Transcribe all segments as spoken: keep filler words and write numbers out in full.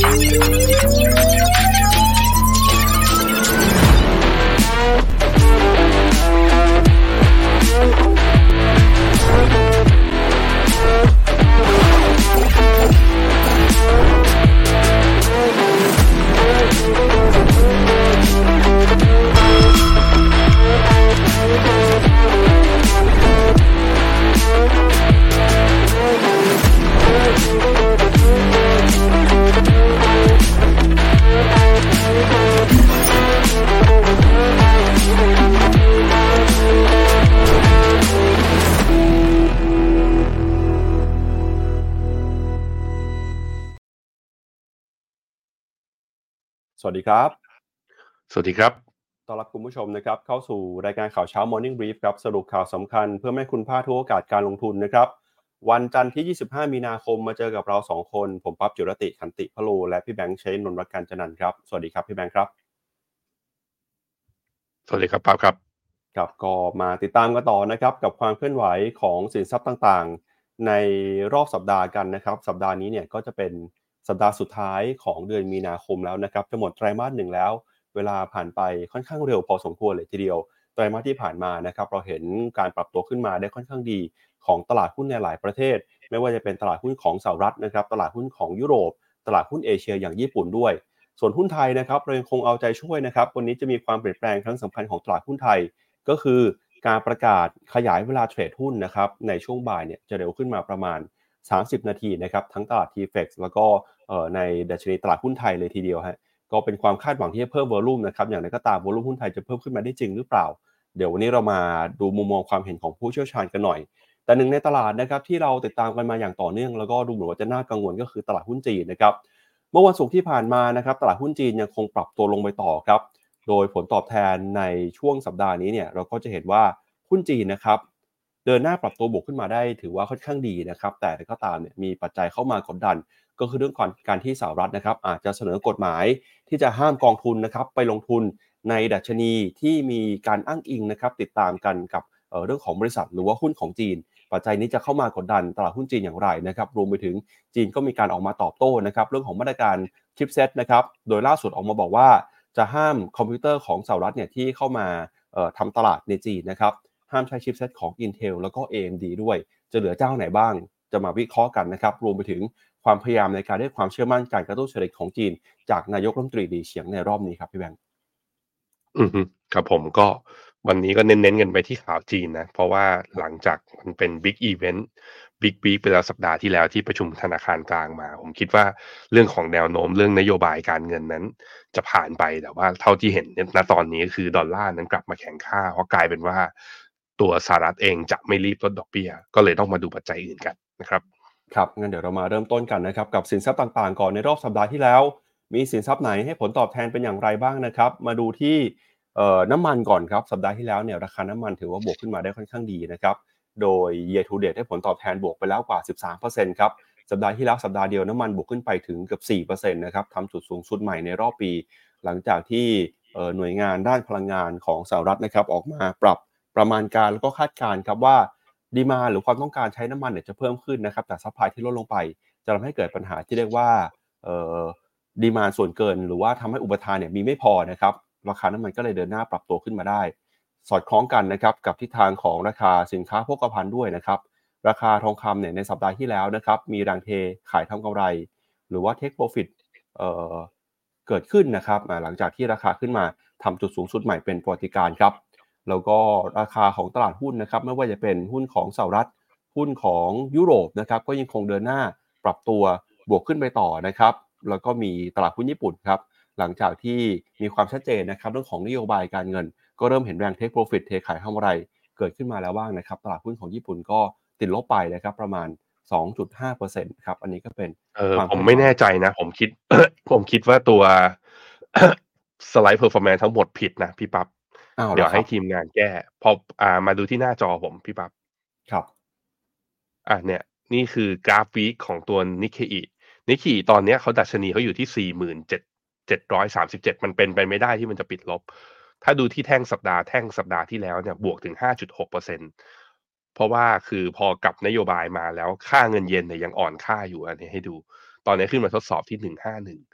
สวัสดีครับสวัสดีครับต้อนรับคุณผู้ชมนะครับเข้าสู่รายการข่าวเช้า Morning Brief ครับสรุปข่าวสำคัญเพื่อไม่ให้คุณพลาดทุกโอกาสการลงทุนนะครับวันจันทร์ที่ยี่สิบห้ามีนาคมมาเจอกับเราสองคนผมปั๊บจุรติขันติพโลและพี่แบงค์ชัยนนท์รักการจนันท์ครับสวัสดีครับพี่แบงค์ครับสวัสดีครับปั๊บครับครับก็มาติดตามกันต่อนะครับกับความเคลื่อนไหวของสินทรัพย์ต่างๆในรอบสัปดาห์กันนะครับสัปดาห์นี้เนี่ยก็จะเป็นสัปดาห์สุดท้ายของเดือนมีนาคมแล้วนะครับจะหมดไตรมาสหนึ่งแล้วเวลาผ่านไปค่อนข้างเร็วพอสมควรเลยทีเดียวไตรมาสที่ผ่านมานะครับเราเห็นการปรับตัวขึ้นมาได้ค่อนข้างดีของตลาดหุ้นในหลายประเทศไม่ว่าจะเป็นตลาดหุ้นของสหรัฐนะครับตลาดหุ้นของยุโรปตลาดหุ้นเอเชียอย่างญี่ปุ่นด้วยส่วนหุ้นไทยนะครับเรายังคงเอาใจช่วยนะครับวันนี้จะมีความเปลี่ยนแปลงครั้งสำคัญของตลาดหุ้นไทย ก็คือการประกาศขยายเวลาเทรดหุ้นนะครับในช่วงบ่ายเนี่ยจะเร็วขึ้นมาประมาณสามสิบนาทีนะครับทั้งตลาด ที เอฟ อี เอ็กซ์ แล้วก็เอ่อในดัชนีตลาดหุ้นไทยเลยทีเดียวฮะก็เป็นความคาดหวังที่จะเพิ่มวอลุ่มนะครับอย่างไรก็ตามวอลุ่มหุ้นไทยจะเพิ่มขึ้นมาได้จริงหรือเปล่าเดี๋ยววันนี้เรามาดูมุมมองความเห็นของผู้เชี่ยวชาญกันหน่อยแต่หนึ่งในตลาดนะครับที่เราติดตามกันมาอย่างต่อเนื่องแล้วก็ดูเหมือนว่าจะน่ากังวลก็คือตลาดหุ้นจีนนะครับเมื่อวันศุกร์ที่ผ่านมานะครับตลาดหุ้นจีนยังคงปรับตัวลงไปต่อครับ โดยผลตอบแทนในช่วงสัปดาห์นี้เนี่ยเราก็จะเห็นว่าหุ้นจีนนะครับเดินหน้าปรับตัวบวกขึ้นมาได้ถือว่าค่อนข้างดีนะครับแต่ก็ตามเนี่ยมีปัจจัยเข้ามากดดันก็คือเรื่องของการที่สหรัฐนะครับอาจจะเสนอกฎหมายที่จะห้ามกองทุนนะครับไปลงทุนในดัชนีที่มีการอ้างอิงนะครับติดตามกันกับเอ่อเรื่องของบริษัทหรือว่าหุ้นของจีนปัจจัยนี้จะเข้ามากดดันตลาดหุ้นจีนอย่างไรนะครับรวมไปถึงจีนก็มีการออกมาตอบโต้นะครับเรื่องของมาตรการชิปเซ็ตนะครับโดยล่าสุดออกมาบอกว่า จะห้ามคอมพิวเตอร์ของสหรัฐเนี่ยที่เข้ามาเอ่อทำตลาดในจีนนะครับห้ามใช้ชิปเซตของ Intel แล้วก็ เอ เอ็ม ดี ด้วยจะเหลือเจ้าไหนบ้างจะมาวิเคราะห์กันนะครับรวมไปถึงความพยายามในการเรียกความเชื่อมั่นการกระตุ้นเศรษฐกิจของจีนจากนายกรัฐมนตรีหลีเฉียงในรอบนี้ครับพี่แบงค์อือฮึครับผมก็วันนี้ก็เน้นๆกันไปที่ข่าวจีนนะเพราะว่าหลังจากมันเป็นบิ๊กอีเวนต์บิ๊กวีคไปแล้วสัปดาห์ที่แล้วที่ประชุมธนาคารกลางมาผมคิดว่าเรื่องของแนวโน้มเรื่องนโยบายการเงินนั้นจะผ่านไปแต่ว่าเท่าที่เห็นณตอนนี้คือดอลลาร์นั้นกลับมาแข็งค่าเพราะกลายเป็นว่าตัวสหรัฐเองจะไม่รีบลดดอกเบี้ยก็เลยต้องมาดูปัจจัยอื่นกันนะครับครับงั้นเดี๋ยวเรามาเริ่มต้นกันนะครับกับสินทรัพย์ต่างๆก่อนในรอบสัปดาห์ที่แล้วมีสินทรัพย์ไหนให้ผลตอบแทนเป็นอย่างไรบ้างนะครับมาดูที่เอ่อน้ำมันก่อนครับสัปดาห์ที่แล้วเนี่ยราคาน้ำมันถือว่าบวกขึ้นมาได้ค่อนข้างดีนะครับโดย year to date ให้ผลตอบแทนบวกไปแล้วกว่า สิบสามเปอร์เซ็นต์ ครับสัปดาห์ที่แล้วสัปดาห์เดียวน้ำมันบวกขึ้นไปถึงเกือบสี่เปอร์เซ็นต์นะครับทำจุดสูงสุดใหม่ในรอบปีหลังจากที่เอ่อหน่วยงานด้านพลังงานของสหรัฐนะครับออกมาปรับประมาณการแล้วก็คาดการณ์ครับว่าดีมานด์หรือความต้องการใช้น้ำมันเนี่ยจะเพิ่มขึ้นนะครับแต่ซัพพลายที่ลดลงไป จะทำให้เกิดปัญหาที่เรียกว่าเอ่อดีมานด์ส่วนเกินหรือว่าทำให้อุปทานเนี่ยมีไม่พอนะครับราคาน้ำมันก็เลยเดินหน้าปรับตัวขึ้นมาได้สอดคล้องกันนะครับกับทิศทางของราคาสินค้าโภคภัณฑ์ด้วยนะครับราคาทองคำเนี่ยในสัปดาห์ที่แล้วนะครับมีแรงเทขายทำกำไรหรือว่า take profit เอ่อเกิดขึ้นนะครับอ่าหลังจากที่ราคาขึ้นมาทำจุดสูงสุดใหม่เป็นประวัติการณ์ครับแล้วก็ราคาของตลาดหุ้นนะครับไม่ว่าจะเป็นหุ้นของสหรัฐหุ้นของยุโรปนะครับก็ยังคงเดินหน้า ปรับตัวบวกขึ้นไปต่อนะครับแล้วก็มีตลาดหุ้นญี่ปุ่นครับหลังจากที่มีความชัดเจนนะครับเรื่องของนโยบายการเงินก็เริ่มเห็นแรง take profit เทขายทำไรเกิดขึ้นมาแล้วบ้างนะครับตลาดหุ้นของญี่ปุ่นก็ติดลบไปนะครับประมาณ สองจุดห้าเปอร์เซ็นต์ ครับอันนี้ก็เป็นเออความเคลื่อนไหวผมไม่แน่ใจนะผมคิด ผมคิดว่าตัว สไลด์ performance ทั้งหมดผิดนะพี่ปั๊บอ้าวเหรเดี๋ยวให้อครับทีมงานแก้พออ่ามาดูที่หน้าจอผมพี่ปั๊บครับอ่าเนี่ยนี่คือกราฟวีคของตัว Nikkei Nikkei ตอนเนี้ยเขาดัชนีเขาอยู่ที่สี่หมื่นเจ็ดเจ็ดร้อยสามสิบเจ็ดมันเป็นไปไม่ได้ที่มันจะปิดลบถ้าดูที่แท่งสัปดาห์แท่งสัปดาห์ที่แล้วเนี่ยบวกถึง ห้าจุดหกเปอร์เซ็นต์เพราะว่าคือพอกลับนโยบายมาแล้วค่าเงินเยนเนี่ยยังอ่อนค่าอยู่อันนี้ให้ดูตอนนี้ขึ้นมาทดสอบที่หนึ่งร้อยห้าสิบเอ็ด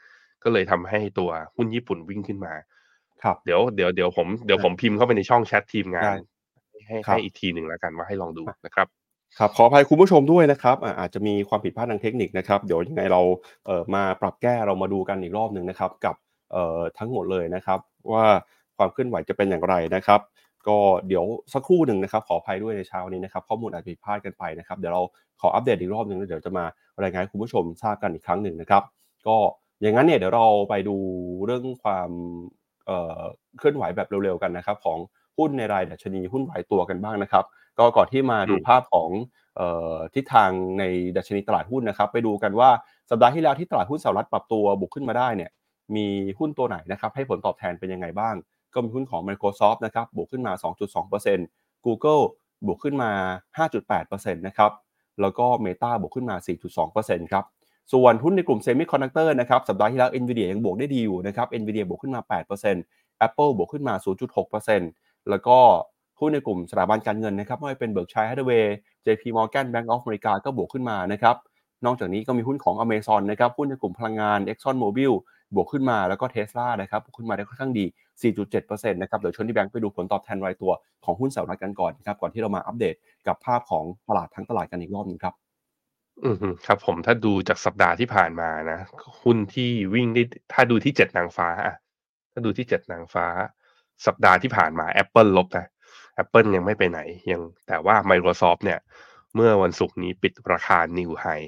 ก็เลยทำให้ตัวหุ้นญี่ปุ่นวิ่งขึ้นมาครับเดี๋ยวเดี๋ยวเดี๋ยวผมเดี๋ยวผมอาพิมพ์เข้าไปในช่องแชททีมงานได้ให้ครับให้อีกทีหนึ่งแล้วกันว่าให้ลองดูนะครับครับขออภัยคุณผู้ชมด้วยนะครับอ่าอาจจะมีความผิดพลาดทางเทคนิคนะครับเดี๋ยวยังไงเราเอ่อมาปรับแก้เรามาดูกันอีกรอบหนึ่งนะครับกับเอ่อทั้งหมดเลยนะครับว่าความเคลื่อนไหวจะเป็นอย่างไรนะครับก็เดี๋ยวสักครู่หนึ่งนะครับขออภัยด้วยในเช้านี้นะครับข้อมูลอาจจะผิดพลาดกันไปนะครับเดี๋ยวเราขออัปเดตอีกรอบหนึ่งแล้วเดี๋ยวจะมารายงานให้คุณผู้ชมทราบกันอีกครั้งหนึ่งนะครับก็อย่างงั้นเนี่ยเดี๋ยวเราไปดูเรื่องความเอ่อเคลื่อนไหวแบบเร็วๆกันนะครับของหุ้นในรายดัชนีหุ้นรายตัวกันบ้างนะครับ ก็ก่อนที่มาดูอืมภาพของเอ่อทิศทางในดัชนีตลาดหุ้นนะครับไปดูกันว่าสัปดาห์ที่แล้วที่ตลาดหุ้นสหรัฐปรับตัวบวกขึ้นมาได้เนี่ยมีหุ้นตัวไหนนะครับให้ผลตอบแทนเป็นยังไงบ้างก็มีหุ้นของ Microsoft นะครับบวกขึ้นมา สองจุดสองเปอร์เซ็นต์ Google บวกขึ้นมา ห้าจุดแปดเปอร์เซ็นต์ นะครับแล้วก็ Meta บวกขึ้นมา สี่จุดสองเปอร์เซ็นต์ ครับส่วนหุ้นในกลุ่ม Semiconductor นะครับสัปดาห์ที่แล้ว Nvidia ยังบวกได้ดีอยู่นะครับ Nvidia บวกขึ้นมา แปดเปอร์เซ็นต์ Apple บวกขึ้นมา ศูนย์จุดหกเปอร์เซ็นต์ แล้วก็หุ้นในกลุ่มสถาบันการเงินนะครับไม่ว่าจะเป็น Berkshire Hathaway เจ พี Morgan Bank of America ก็บวกขึ้นมานะครับนอกจากนี้ก็มีหุ้นของ Amazon นะครับหุ้นในกลุ่มพลังงาน Exxon Mobil บวกขึ้นมาแล้วก็ Tesla นะครับบวกขึ้นมาได้ค่อนข้างดี สี่จุดเจ็ดเปอร์เซ็นต์ นะครับเดี๋ยวชวนที่แบงค์ไปดูผลตอบแทนรายตัวของหุ้นสหรัฐกันก่อนนะครับก่อนที่เรามาอัปเดตกับภาพของตลาดทั้งตลาดกันอีกรอบหนึ่งครับอือฮึครับผมถ้าดูจากสัปดาห์ที่ผ่านมานะหุ้นที่วิ่งได้ถ้าดูที่เจ็ดนางฟ้าอะถ้าดูที่เจ็ดนางฟ้าสัปดาห์ที่ผ่านมา Apple ลบนะ Apple ยังไม่ไปไหนยังแต่ว่า Microsoft เนี่ยเมื่อวันศุกร์นี้ปิดราคา New High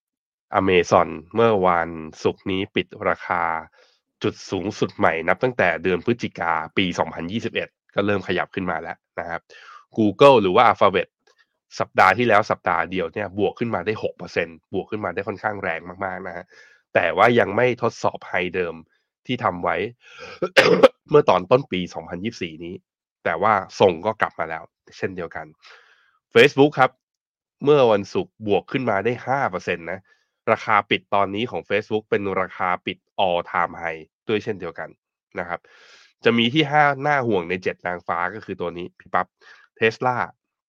Amazon เมื่อวันศุกร์นี้ปิดราคาจุดสูงสุดใหม่นับตั้งแต่เดือนพฤศจิกาปีสองพันยี่สิบเอ็ดก็เริ่มขยับขึ้นมาแล้วนะครับ Google หรือว่า Alphabet สัปดาห์ที่แล้วสัปดาห์เดียวเนี่ยบวกขึ้นมาได้หกเปอร์เซ็นต์บวกขึ้นมาได้ค่อนข้างแรงมากๆนะฮะแต่ว่ายังไม่ทดสอบไฮเดิมที่ทำไว้ เมื่อตอนต้นปีสองพันยี่สิบสี่นี้แต่ว่าส่งก็กลับมาแล้วเช่นเดียวกัน Facebook ครับเมื่อวันศุกร์บวกขึ้นมาได้ห้าเปอร์เซ็นต์นต์นะราคาปิดตอนนี้ของ Facebook เป็นราคาปิด all time high ด้วยเช่นเดียวกันนะครับจะมีที่ห้าน่าห่วงในเจ็ดนางฟ้าก็คือตัวนี้พี่ปั๊บ Tesla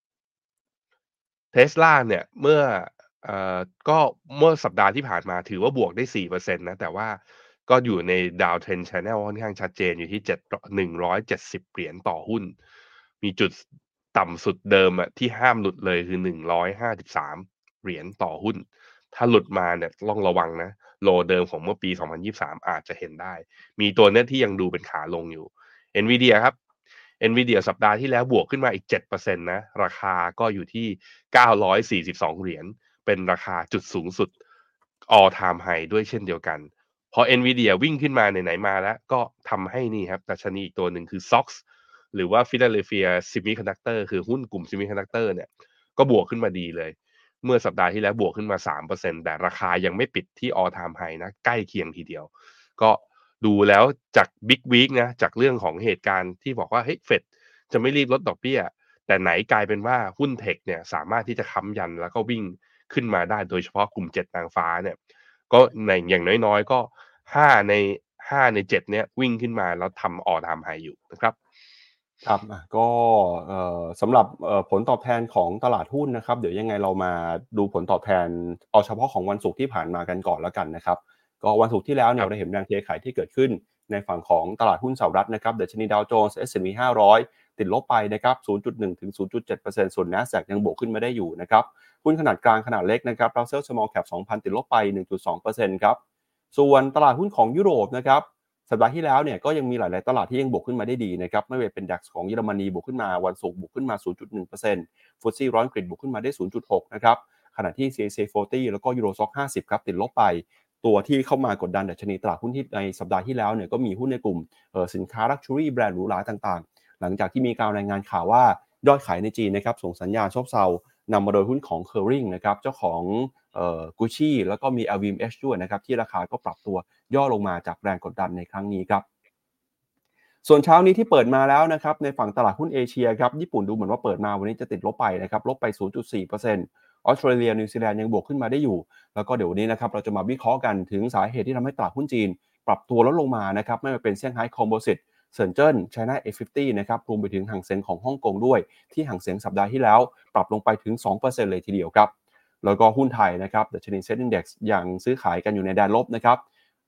Tesla เนี่ยเมื่อเอ่อก็เมื่อสัปดาห์ที่ผ่านมาถือว่าบวกได้สี่เปอร์เซ็นต์นต์นะแต่ว่าก็อยู่ใน downtrend channel ค่อนข้างชัดเจนอยู่ที่เจ็ดรหนึ่งร้อยเจ็ดสิบเหรียญต่อหุ้นมีจุดต่ำสุดเดิมอะที่ห้ามหลุดเลยคือหนึ่งร้อยห้าสิบสามเหรียญต่อหุ้นถ้าหลุดมาเนี่ยต้องระวังนะโลเดิมของเมื่อปีสองพันยี่สิบสามอาจจะเห็นได้มีตัวเนี้ยที่ยังดูเป็นขาลงอยู่ Nvidia ครับ Nvidia สัปดาห์ที่แล้วบวกขึ้นมาอีกเจ็ดเปอร์เซ็นต์นต์นะราคาก็อยู่ที่เก้าร้อยสี่สิบสองเหรียญเป็นราคาจุดสูงสุด all time high ด้วยเช่นเดียวกันพอ Nvidia วิ่งขึ้นมาไหนๆมาแล้วก็ทำให้นี่ครับดัชนีอีกตัวหนึ่งคือ ซี โอ เอ็ก ซ หรือว่า Philadelphia Semiconductor คือหุ้นกลุ่ม Semiconductor เนี่ยก็บวกขึ้นมาดีเลยเมื่อสัปดาห์ที่แล้วบวกขึ้นมา สามเปอร์เซ็นต์ แต่ราคายังไม่ปิดที่ all time high นะใกล้เคียงทีเดียวก็ดูแล้วจาก Big Week นะจากเรื่องของเหตุการณ์ที่บอกว่าเฮ้ยเฟดจะไม่รีบลดดอกเบี้ยแต่ไหนกลายเป็นว่าหุ้นเทคเนี่ยสามารถที่จะค้ำยันแล้วก็วิ่งขึ้นมาได้โดยเฉพาะกลุ่มเจ็ดนางฟ้าเนี่ยก็ในอย่างน้อยๆก็ห้าในห้าในเจ็ดเนี่ยวิ่งขึ้นมาแล้วทำ all time high อยู่นะครับครับอ่ะก็เอ่อสำหรับเอ่อผลตอบแทนของตลาดหุ้นนะครับเดี๋ยวยังไงเรามาดูผลตอบแทนเอาเฉพาะของวันศุกร์ที่ผ่านมากันก่อนแล้วกันนะครับก็วันศุกร์ที่แล้วคเนี่ยรับเราเห็นแรงเทขายที่เกิดขึ้นในฝั่งของตลาดหุ้นสหรัฐนะครับดัชนีดาวโจนส์ เอส แอนด์ พี ห้าร้อยติดลบไปนะครับ ศูนย์จุดหนึ่ง ถึง ศูนย์จุดเจ็ดเปอร์เซ็นต์ ส่วน NASDAQ ยังบวกขึ้นมาได้อยู่นะครับหุ้นขนาดกลางขนาดเล็กนะครับ Russell Small Cap สองพันติดลบไป หนึ่งจุดสองเปอร์เซ็นต์ ครับส่วนตลาดหุ้นของยุโรปนะครับ สัปดาห์ที่แล้วเนี่ยก็ยังมีหลายๆตลาดที่ยังบวกขึ้นมาได้ดีนะครับไม่ว่าเป็น ดัค ของเยอรมนีบวกขึ้นมาวันศุกร์บวกขึ้นมา ศูนย์จุดหนึ่งเปอร์เซ็นต์ ฟุตซี่ร้อยอังกฤษบวกขึ้นมาได้ ศูนย์จุดหก นะครับขณะที่ ซี เอ ซี สี่สิบแล้วก็ Euro Stoxx ห้าสิบครับติดลบไปตัวที่เข้ามากดดันดัชนีตลาดหุ้นที่ในสัปดาห์ที่แล้วเนี่ยก็มีหุ้นในกลุ่มเอ่อสินค้า Luxury แบรนด์หรูหราต่างๆหลังจากที่มีการรายงานข่าวว่ายอดขายในจีนนะครับส่งสัญญาณซบเซานำมาโดยหุ้นของ Kering นะครับเจ้าของเอ่อ Gucci แล้วก็มี แอล วี เอ็ม เอช ด้วยนะครับที่ราคาก็ปรับตัวย่อลงมาจากแรงกดดันในครั้งนี้ครับ ส่วนเช้านี้ที่เปิดมาแล้วนะครับในฝั่งตลาดหุ้นเอเชียครับญี่ปุ่นดูเหมือนว่าเปิดมาวันนี้จะติดลบไปนะครับลบไป ศูนย์จุดสี่เปอร์เซ็นต์ ออสเตรเลียนิวซีแลนด์ยังบวกขึ้นมาได้อยู่แล้วก็เดี๋ยววันนี้นะครับเราจะมาวิเคราะห์กันถึงสาเหตุที่ทำให้ตลาดหุ้นจีนปรับตัวลดลงมานะครับไม่ว่าเป็นเซี่ยงไฮ้คอมโพสิตเซินเจิ้นไชน่า เอ ห้าสิบ นะครับรวมไปถึงหางเส็งของฮ่องกงด้วยที่หางเส็งสัปดาห์ที่แล้วปรับลงไปถึง สองเปอร์เซ็นต์ เลยทีเดียวครับแล้วก็หุ้นไทยนะครับดัชนีเซ็ตอินดี เอ็กซ์ ยังซื้อขายกันอยู่ในแดนลบนะครับ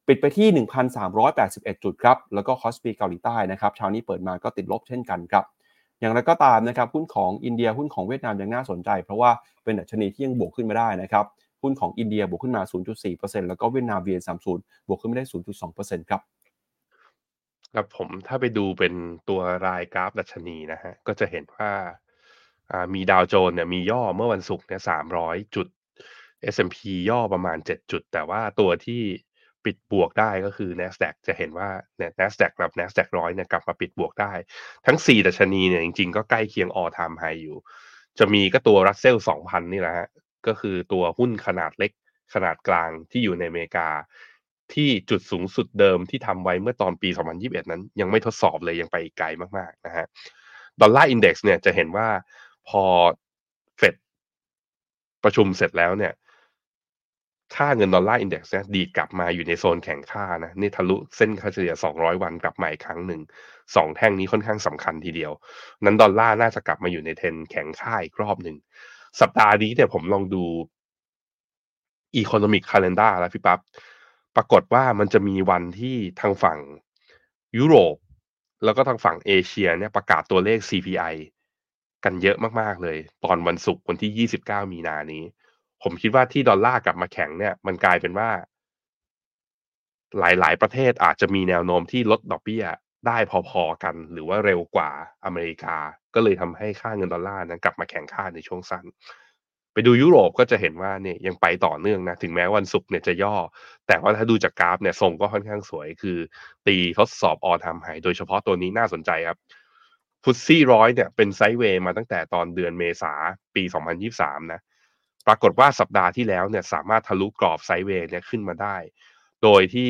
ปิดไปที่ หนึ่งพันสามร้อยแปดสิบเอ็ด จุดครับแล้วก็คอสปีเกาหลีใต้นะครับเช้านี้เปิดมาก็ติดลบเช่นกันครับอย่างไรก็ตามนะครับหุ้นของอินเดียหุ้นของเวียดนามยังน่าสนใจเพราะว่าเป็นดัชนีที่ยังบวกขึ้นมาได้นะครับหุ้นของอินเดียบวกขึ้นมา ศูนย์จุดสี่เปอร์เซ็นต์ แล้วก็เวียดนาม วี เอ็น สามสิบ บวกขึ้นมาได้ ศูนย์จุดสองเปอร์เซ็นต์ ครับครับผมถ้าไปดูเป็นตัวรายกราฟดัชนีนะฮะก็จะเห็นว่าอ่ามีดาวโจนส์เนี่ยมีย่อเมื่อวันศุกร์เนี่ยสามร้อยจุด เอส แอนด์ พี ย่อประมาณเจ็ดจุดแต่ว่าตัวที่ปิดบวกได้ก็คือ NASDAQ จะเห็นว่าเนี่ย NASDAQ กับ NASDAQ หนึ่งร้อยเนี่ยกลับมาปิดบวกได้ทั้งสี่ดัชนีเนี่ยจริงๆก็ใกล้เคียง all time high อยู่จะมีก็ตัว Russell สองพันนี่แหละฮะก็คือตัวหุ้นขนาดเล็กขนาดกลางที่อยู่ในอเมริกา ที่จุดสูงสุดเดิมที่ทำไว้เมื่อตอนปีสองพันยี่สิบเอ็ดนั้นยังไม่ทดสอบเลยยังไปอีกไกลมากๆนะฮะดอลลาร์อินเด็กซ์เนี่ยจะเห็นว่าพอเฟดประชุมเสร็จแล้วเนี่ยค่าเงินดอลลาร์อินเด็กซ์เนี่ยดีดกลับมาอยู่ในโซนแข็งค่านะนี่ทะลุเส้นค่าเฉลี่ยสองร้อยวันกลับมาอีกครั้งหนึ่งสองแท่งนี้ค่อนข้างสำคัญทีเดียวนั้นดอลลาร์น่าจะกลับมาอยู่ในเทรนด์แข็งค่าอีกรอบหนึ่งสัปดาห์นี้เนี่ยผมลองดู Economic Calendar แล้วพี่ปั๊บปรากฏว่ามันจะมีวันที่ทางฝั่งยุโรปแล้วก็ทางฝั่งเอเชียเนี่ยประกาศตัวเลข ซี พี ไอ กันเยอะมากๆเลยตอนวันศุกร์วันที่ยี่สิบเก้ามีนานี้ผมคิดว่าที่ดอลลาร์กลับมาแข็งเนี่ยมันกลายเป็นว่าหลายๆประเทศอาจจะมีแนวโน้มที่ลดดอกเบี้ยได้พอๆกันหรือว่าเร็วกว่าอเมริกาก็เลยทำให้ค่าเงินดอลลาร์นั้นกลับมาแข็งค่าในช่วงสั้น ไปดูยุโรปก็จะเห็นว่าเนี่ยยังไปต่อเนื่องนะถึงแม้วันศุกร์เนี่ยจะย่อแต่ว่าถ้าดูจากกราฟเนี่ยทรงก็ค่อนข้างสวยคือตีทดสอบ all time high โดยเฉพาะตัวนี้น่าสนใจครับฟุตซี่ร้อยเนี่ยเป็นไซด์เวย์มาตั้งแต่ตอนเดือนเมษาปีสองพันยี่สิบสามนะปรากฏว่าสัปดาห์ที่แล้วเนี่ยสามารถทะลุกรอบไซด์เวย์เนี่ยขึ้นมาได้โดยที่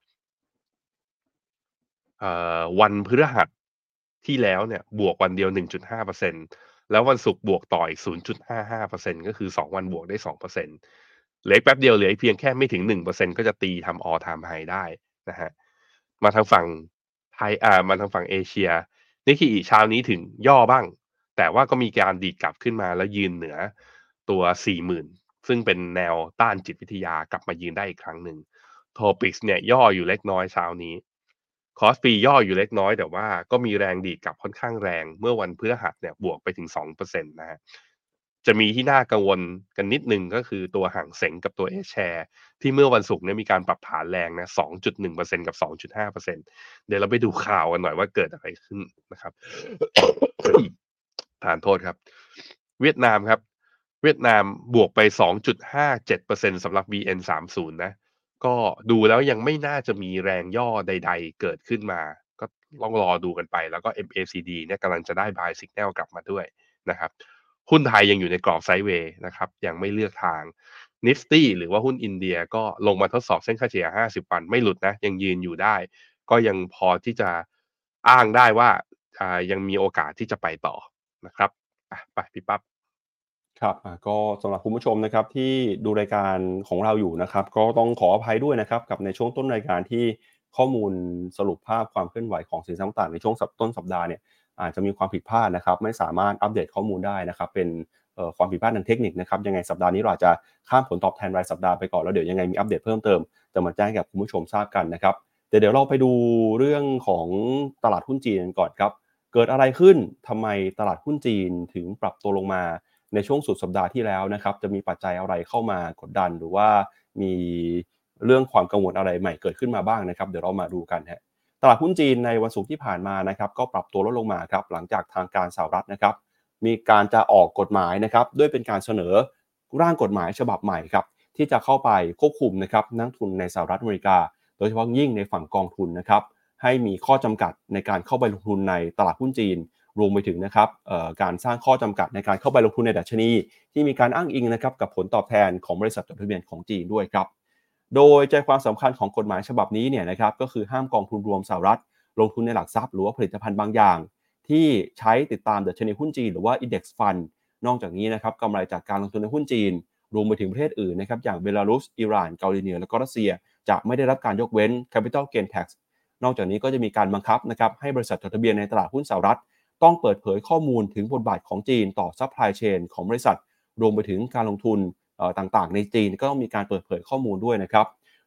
เอ่อวันพฤหัสที่แล้วเนี่ยบวกวันเดียว หนึ่งจุดห้าเปอร์เซ็นต์ แล้ววันศุกร์บวกต่ออีก ศูนย์จุดห้าห้าเปอร์เซ็นต์ ก็คือสองวันบวกได้ สองเปอร์เซ็นต์ เหลืออีกแป๊บเดียวเหลืออีกเพียงแค่ไม่ถึง หนึ่งเปอร์เซ็นต์ ก็จะตีทำ all time high ได้นะครับมาทางฝั่งไทยอ่ามาทางฝั่งเอเชียNikkeiเช้านี้ถึงย่อบ้างแต่ว่าก็มีการดีดกลับขึ้นมาแล้วยืนเหนือตัว สี่หมื่น ซึ่งเป็นแนวต้านจิตวิทยากลับมายืนได้อีกครั้งหนึ่ง Topix เนี่ยย่ออยู่เล็กน้อยเช้านี้ คอสปีย่ออยู่เล็กน้อยแต่ว่าก็มีแรงดีดกลับค่อนข้างแรงเมื่อวันพฤหัสเนี่ยบวกไปถึง สองเปอร์เซ็นต์ นะฮะจะมีที่น่ากังวลกันนิดนึงก็คือตัวห่างเส็งกับตัว A share ที่เมื่อวันศุกร์เนี่ยมีการปรับฐานแรงนะ สองจุดหนึ่งเปอร์เซ็นต์ กับ สองจุดห้าเปอร์เซ็นต์ เดี๋ยวเราไปดูข่าวกันหน่อยว่าเกิดอะไรขึ้นนะครับ ทานโทษครับเวียดนามครับเวียดนามบวกไป สองจุดห้าเจ็ดเปอร์เซ็นต์ สำหรับ บี เอ็น สามสิบ นะก็ดูแล้วยังไม่น่าจะมีแรงย่อใดๆเกิดขึ้นมาก็ต้องรอดูกันไปแล้วก็ เอ็ม เอ ซี ดี เนี่ยกำลังจะได้ buy signal กลับมาด้วยนะครับหุ้นไทยยังอยู่ในกรอบไซด์เวย์นะครับยังไม่เลือกทาง Nifty หรือว่าหุ้นอินเดียก็ลงมาทดสอบเส้นค่าเฉลี่ยห้าสิบวันไม่หลุดนะยังยืนอยู่ได้ก็ยังพอที่จะอ้างได้ว่าอ่ายังมีโอกาสที่จะไปต่อนะครับอ่ะไปพี่ปั๊บครับอ่าก็สำหรับคุณผู้ชมนะครับที่ดูรายการของเราอยู่นะครับก็ต้องขออภัยด้วยนะครับกับในช่วงต้นรายการที่ข้อมูลสรุปภาพความเคลื่อนไหวของสินทรัพย์ต่างๆในช่วงสัปต้นสัปดาห์เนี่ยอาจจะมีความผิดพลาดนะครับไม่สามารถอัปเดตข้อมูลได้นะครับเป็นเอ่อความผิดพลาดทางเทคนิคนะครับยังไงสัปดาห์นี้เราอาจจะข้ามผลตอบแทนรายสัปดาห์ไปก่อนแล้วเดี๋ยวยังไงมีอัปเดตเพิ่มเติมจะมาแจ้งให้กับคุณผู้ชมทราบกันนะครับเดี๋ยวเดี๋ยวเราไปดูเรื่องของตลาดหุ้นจีนกันก่อนครับเกิดอะไรขึ้นทำไมตลาดหุ้นจีนถึงปรับตัวลงมาในช่วงสุดสัปดาห์ที่แล้วนะครับจะมีปัจจัยอะไรเข้ามากดดันหรือว่ามีเรื่องความกังวลอะไรใหม่เกิดขึ้นมาบ้างนะครับเดี๋ยวเรามาดูกันฮะตลาดหุ้นจีนในวันศุกร์ที่ผ่านมานะครับก็ปรับตัวลดลงมาครับหลังจากทางการสหรัฐนะครับมีการจะออกกฎหมายนะครับด้วยเป็นการเสนอร่างกฎหมายฉบับใหม่ครับที่จะเข้าไปควบคุมนะครับนักทุนในสหรัฐอเมริกาโดยเฉพาะยิ่งในฝั่งกองทุนนะครับให้มีข้อจำกัดในการเข้าไปลงทุนในตลาดหุ้นจีนรวมไปถึงนะครับการสร้างข้อจำกัดในการเข้าไปลงทุนในดัชนีที่มีการอ้างอิงนะครับกับผลตอบแทนของบริษัทจดทะเบียนของจีนด้วยครับโดยใจความสำคัญของกฎหมายฉบับนี้เนี่ยนะครับก็คือห้ามกองทุนรวมสหรัฐลงทุนในหลักทรัพย์หรือว่าผลิตภัณฑ์บางอย่างที่ใช้ติดตามดัชนีหุ้นจีนหรือว่า Index Fund นอกจากนี้นะครับกำไรจากการลงทุนในหุ้นจีนรวมไปถึงประเทศอื่นนะครับอย่างเบลารุสอิหร่านเกาหลีเหนือและก็รัสเซียจะไม่ได้รับการยกเว้น Capital Gain Tax นอกจากนี้ก็จะมีการบังคับนะครับให้บริษัทจดทะเบียนในตลาดหุ้นสหรัฐต้องเปิดเผยข้อมูลถึงบทบาทของจีนต่อ Supply Chain ของบริษัทรวมไปถึงการลงทุนต่างๆในจีนก็ต้องมีการเปิดเผยข้อมูลด้วยนะครับ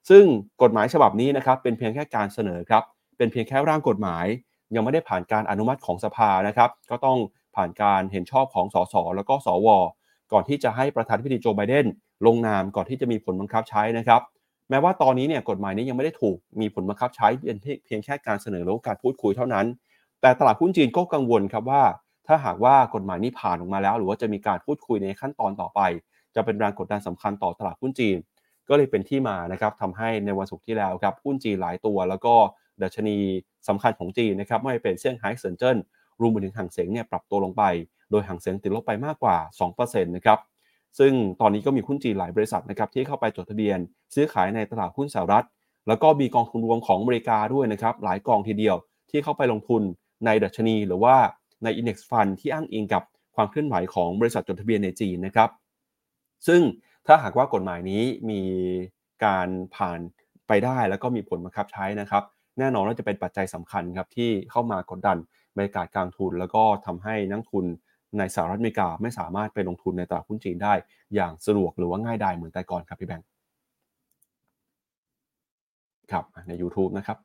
ซึ่งกฎหมายฉบับนี้นะครับเป็นเพียงแค่การเสนอครับเป็นเพียงแค่ร่างกฎหมายยังไม่ได้ผ่านการอนุมัติของสภานะครับก็ต้องผ่านการเห็นชอบของสสแล้วก็สวก่อนที่จะให้ประธานาธิบดีโจไบเดนลงนามก่อนที่จะมีผลบังคับใช้นะครับแม้ว่าตอนนี้เนี่ยกฎหมายนี้ยังไม่ได้ถูกมีผลบังคับใช้เป็นเพียงแค่การเสนอหรือการพูดคุยเท่านั้นแต่ตลาดหุ้นจีนก็กังวลครับว่าถ้าหากว่ากฎหมายนี้ผ่านออกมาแล้วหรือว่าจะมีการพูดคุยในขั้นตอนต่อไปจะเป็นแรงกดดันสำคัญต่อตลาดหุ้นจีนก็เลยเป็นที่มานะครับทำให้ในวันศุกร์ที่แล้วครับหุ้นจีนหลายตัวแล้วก็ดัชนีสำคัญของจีนนะครับไม่ว่าเป็นเซี่ยงไฮ้เซินเจิ้นรวมไปถึงหางเส็งเนี่ยปรับตัวลงไปโดยหางเส็งติดลบไปมากกว่า สองเปอร์เซ็นต์ นะครับซึ่งตอนนี้ก็มีหุ้นจีนหลายบริษัทนะครับที่เข้าไปจดทะเบียนซื้อขายในตลาดหุ้นสหรัฐแล้วก็มีกองทุนรวมของอเมริกาด้วยนะครับหลายกองทีเดียวที่เข้าไปลงทุนในดัชนีหรือว่าใน Index Fund ที่อ้างอิงกับความเคลื่อนไหวของบริษัทจดทะเบียนในจีนนะครับซึ่งถ้าหากว่ากฎหมายนี้มีการผ่านไปได้แล้วก็มีผลบังคับใช้นะครับแน่นอนว่าจะเป็นปัจจัยสำคัญครับที่เข้ามากดดันบรรยากาศการทุนแล้วก็ทำให้นักทุนในสหรัฐอเมริกาไม่สามารถไปลงทุนในตลาดหุ้นจีนได้อย่างสะดวกหรือว่าง่ายดายเหมือนแต่ก่อนครับพี่แบงค์ครับในยูทูบนะครับ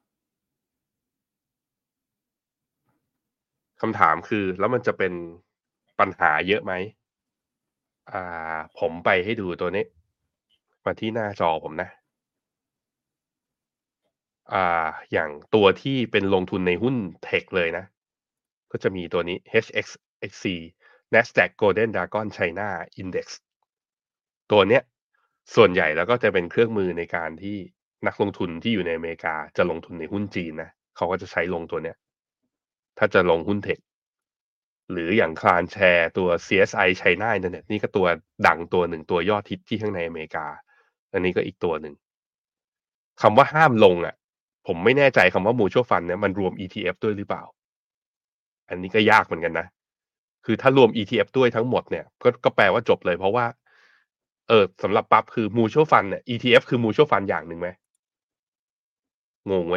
คำถามคือแล้วมันจะเป็นปัญหาเยอะไหมอ่าผมไปให้ดูตัวนี้มาที่หน้าจอผมนะอ่าอย่างตัวที่เป็นลงทุนในหุ้นเทคเลยนะก็จะมีตัวนี้ เอช เอ็กซ์ เอ็กซ์ ซี NASDAQ Golden Dragon China Index ตัวเนี้ยส่วนใหญ่แล้วก็จะเป็นเครื่องมือในการที่นักลงทุนที่อยู่ในอเมริกาจะลงทุนในหุ้นจีนนะเขาก็จะใช้ลงตัวเนี้ยถ้าจะลงหุ้นเทค หรืออย่างคลานแชร์ตัว ซี เอส ไอ China Internet นี่ก็ตัวดังตัวหนึ่งตัวยอดฮิตที่ข้างในอเมริกาอันนี้ก็อีกตัวหนึ่งคำว่าห้ามลงอ่ะผมไม่แน่ใจคำว่า mutual fund เนี่ยมันรวม อี ที เอฟ ด้วยหรือเปล่าอันนี้ก็ยากเหมือนกันนะคือถ้ารวม อี ที เอฟ ด้วยทั้งหมดเนี่ยก็ก็แปลว่าจบเลยเพราะว่าเออสำหรับปั๊บคือ mutual fund เนี่ย อี ที เอฟ คือ mutual fund อย่างหนึ่งไหมงงไหม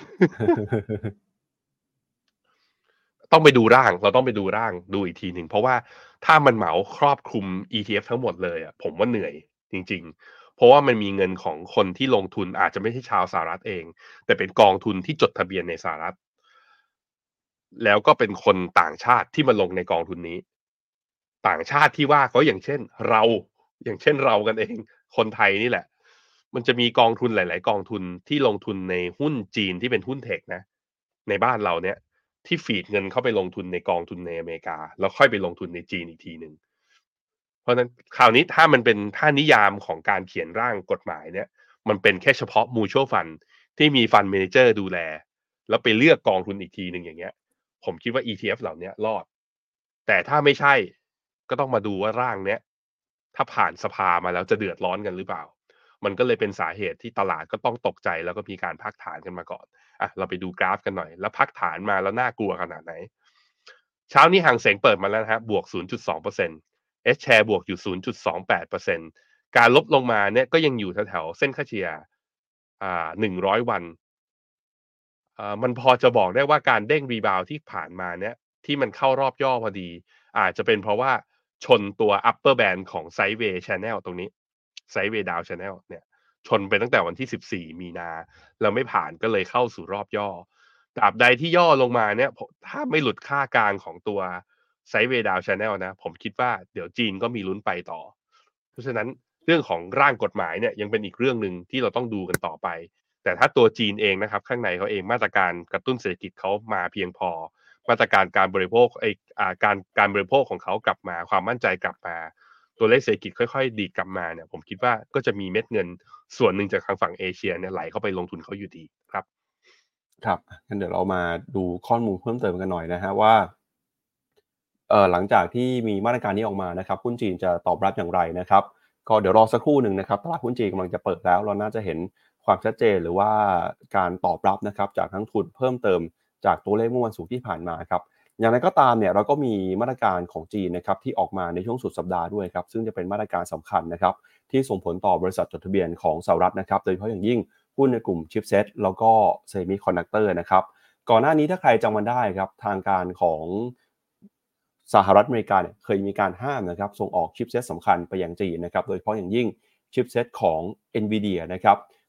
ต้องไปดูร่างเราต้องไปดูร่างดูอีกทีหนึ่งเพราะว่าถ้ามันเหมาครอบคลุม อี ที เอฟ ทั้งหมดเลยอะผมว่าเหนื่อยจริงๆเพราะว่ามันมีเงินของคนที่ลงทุนอาจจะไม่ใช่ชาวสหรัฐเองแต่เป็นกองทุนที่จดทะเบียนในสหรัฐแล้วก็เป็นคนต่างชาติที่มาลงในกองทุนนี้ต่างชาติที่ว่าก็อย่างเช่นเราอย่างเช่นเรากันเองคนไทยนี่แหละมันจะมีกองทุนหลายๆกองทุนที่ลงทุนในหุ้นจีนที่เป็นหุ้นเทคนะในบ้านเราเนี่ยที่ฟีดเงินเข้าไปลงทุนในกองทุนในอเมริกาแล้วค่อยไปลงทุนในจีนอีกทีหนึ่งเพราะฉะนั้นคราวนี้ถ้ามันเป็นถ้านิยามของการเขียนร่างกฎหมายเนี่ยมันเป็นแค่เฉพาะ mutual fund ที่มี fund manager ดูแลแล้วไปเลือกกองทุนอีกทีหนึ่งอย่างเงี้ยผมคิดว่า อี ที เอฟ เหล่านี้รอดแต่ถ้าไม่ใช่ก็ต้องมาดูว่าร่างเนี้ยถ้าผ่านสภามาแล้วจะเดือดร้อนกันหรือเปล่ามันก็เลยเป็นสาเหตุที่ตลาดก็ต้องตกใจแล้วก็มีการพักฐานกันมาก่อนอ่ะเราไปดูกราฟกันหน่อยแล้วพักฐานมาแล้วน่ากลัวขนาดไหนเช้านี้หางเสงเปิดมาแล้วนะฮะบวก ศูนย์จุดสองเปอร์เซ็นต์ H share บวกอยู่ ศูนย์จุดสองแปดเปอร์เซ็นต์ การลบลงมาเนี่ยก็ยังอยู่แถวๆเส้นค่าเฉลี่ยอ่าหนึ่งร้อยวันอ่ามันพอจะบอกได้ว่าการเด้งรีบาวที่ผ่านมาเนี่ยที่มันเข้ารอบย่อพอดีอาจจะเป็นเพราะว่าชนตัว upper band ของ Sideway Channel ตรงนี้ Sideway Down Channel เนี่ยชนไปตั้งแต่วันที่สิบสี่มีนาแล้วไม่ผ่านก็เลยเข้าสู่รอบย่อตราบใดที่ย่อลงมาเนี่ยถ้าไม่หลุดค่ากลางของตัว Sideway Down Channel นะผมคิดว่าเดี๋ยวจีนก็มีลุ้นไปต่อเพราะฉะนั้นเรื่องของร่างกฎหมายเนี่ยยังเป็นอีกเรื่องหนึ่งที่เราต้องดูกันต่อไป แต่ถ้าตัวจีนเองนะครับข้างในเขาเองมาตรการกระตุ้นเศรษฐกิจเขามาเพียงพอมาตรการการบริโภคไออ่าการการบริโภคของเขากลับมาความมั่นใจกลับมาตัวเลขเศรษฐกิจค่อยๆดีดกลับมาเนี่ยผมคิดว่าก็จะมีเม็ดเงินส่วนหนึ่งจากทางฝั่งเอเชียเนี่ยไหลเข้าไปลงทุนเขาอยู่ดีครับครับงั้นเดี๋ยวเรามาดูข้อมูลเพิ่มเติมกันหน่อยนะฮะว่าเอ่อหลังจากที่มีมาตรการนี้ออกมานะครับหุ้นจีนจะตอบรับอย่างไรนะครับก็เดี๋ยวรอสักครู่หนึ่งนะครับตลาดหุ้นจีนกำลังจะเปิดแล้วเราน่าจะเห็นความชัดเจนหรือว่าการตอบรับนะครับจากนักทุนเพิ่มเติมจากตัวเลขเมื่อวันศุกร์ที่ผ่านมาครับอย่างไรก็ตามเนี่ยเราก็มีมาตรการของจีนนะครับที่ออกมาในช่วงสุดสัปดาห์ด้วยครับซึ่งจะเป็นมาตรการสำคัญนะครับที่ส่งผลต่อบริษัทจดทะเบียนของสหรัฐนะครับโดยเฉพาะอย่างยิ่งหุ้นในกลุ่มชิปเซ็ตแล้วก็เซมิคอนดักเตอร์นะครับก่อนหน้านี้ถ้าใครจำกันได้ครับทางการของสหรัฐอเมริกาเนี่ยเคยมีการห้ามนะครับส่งออกชิปเซ็ตสำคัญไปยังจีนนะครับโดยเฉพาะอย่างยิ่งชิปเซ็ตของ Nvidia นะครับ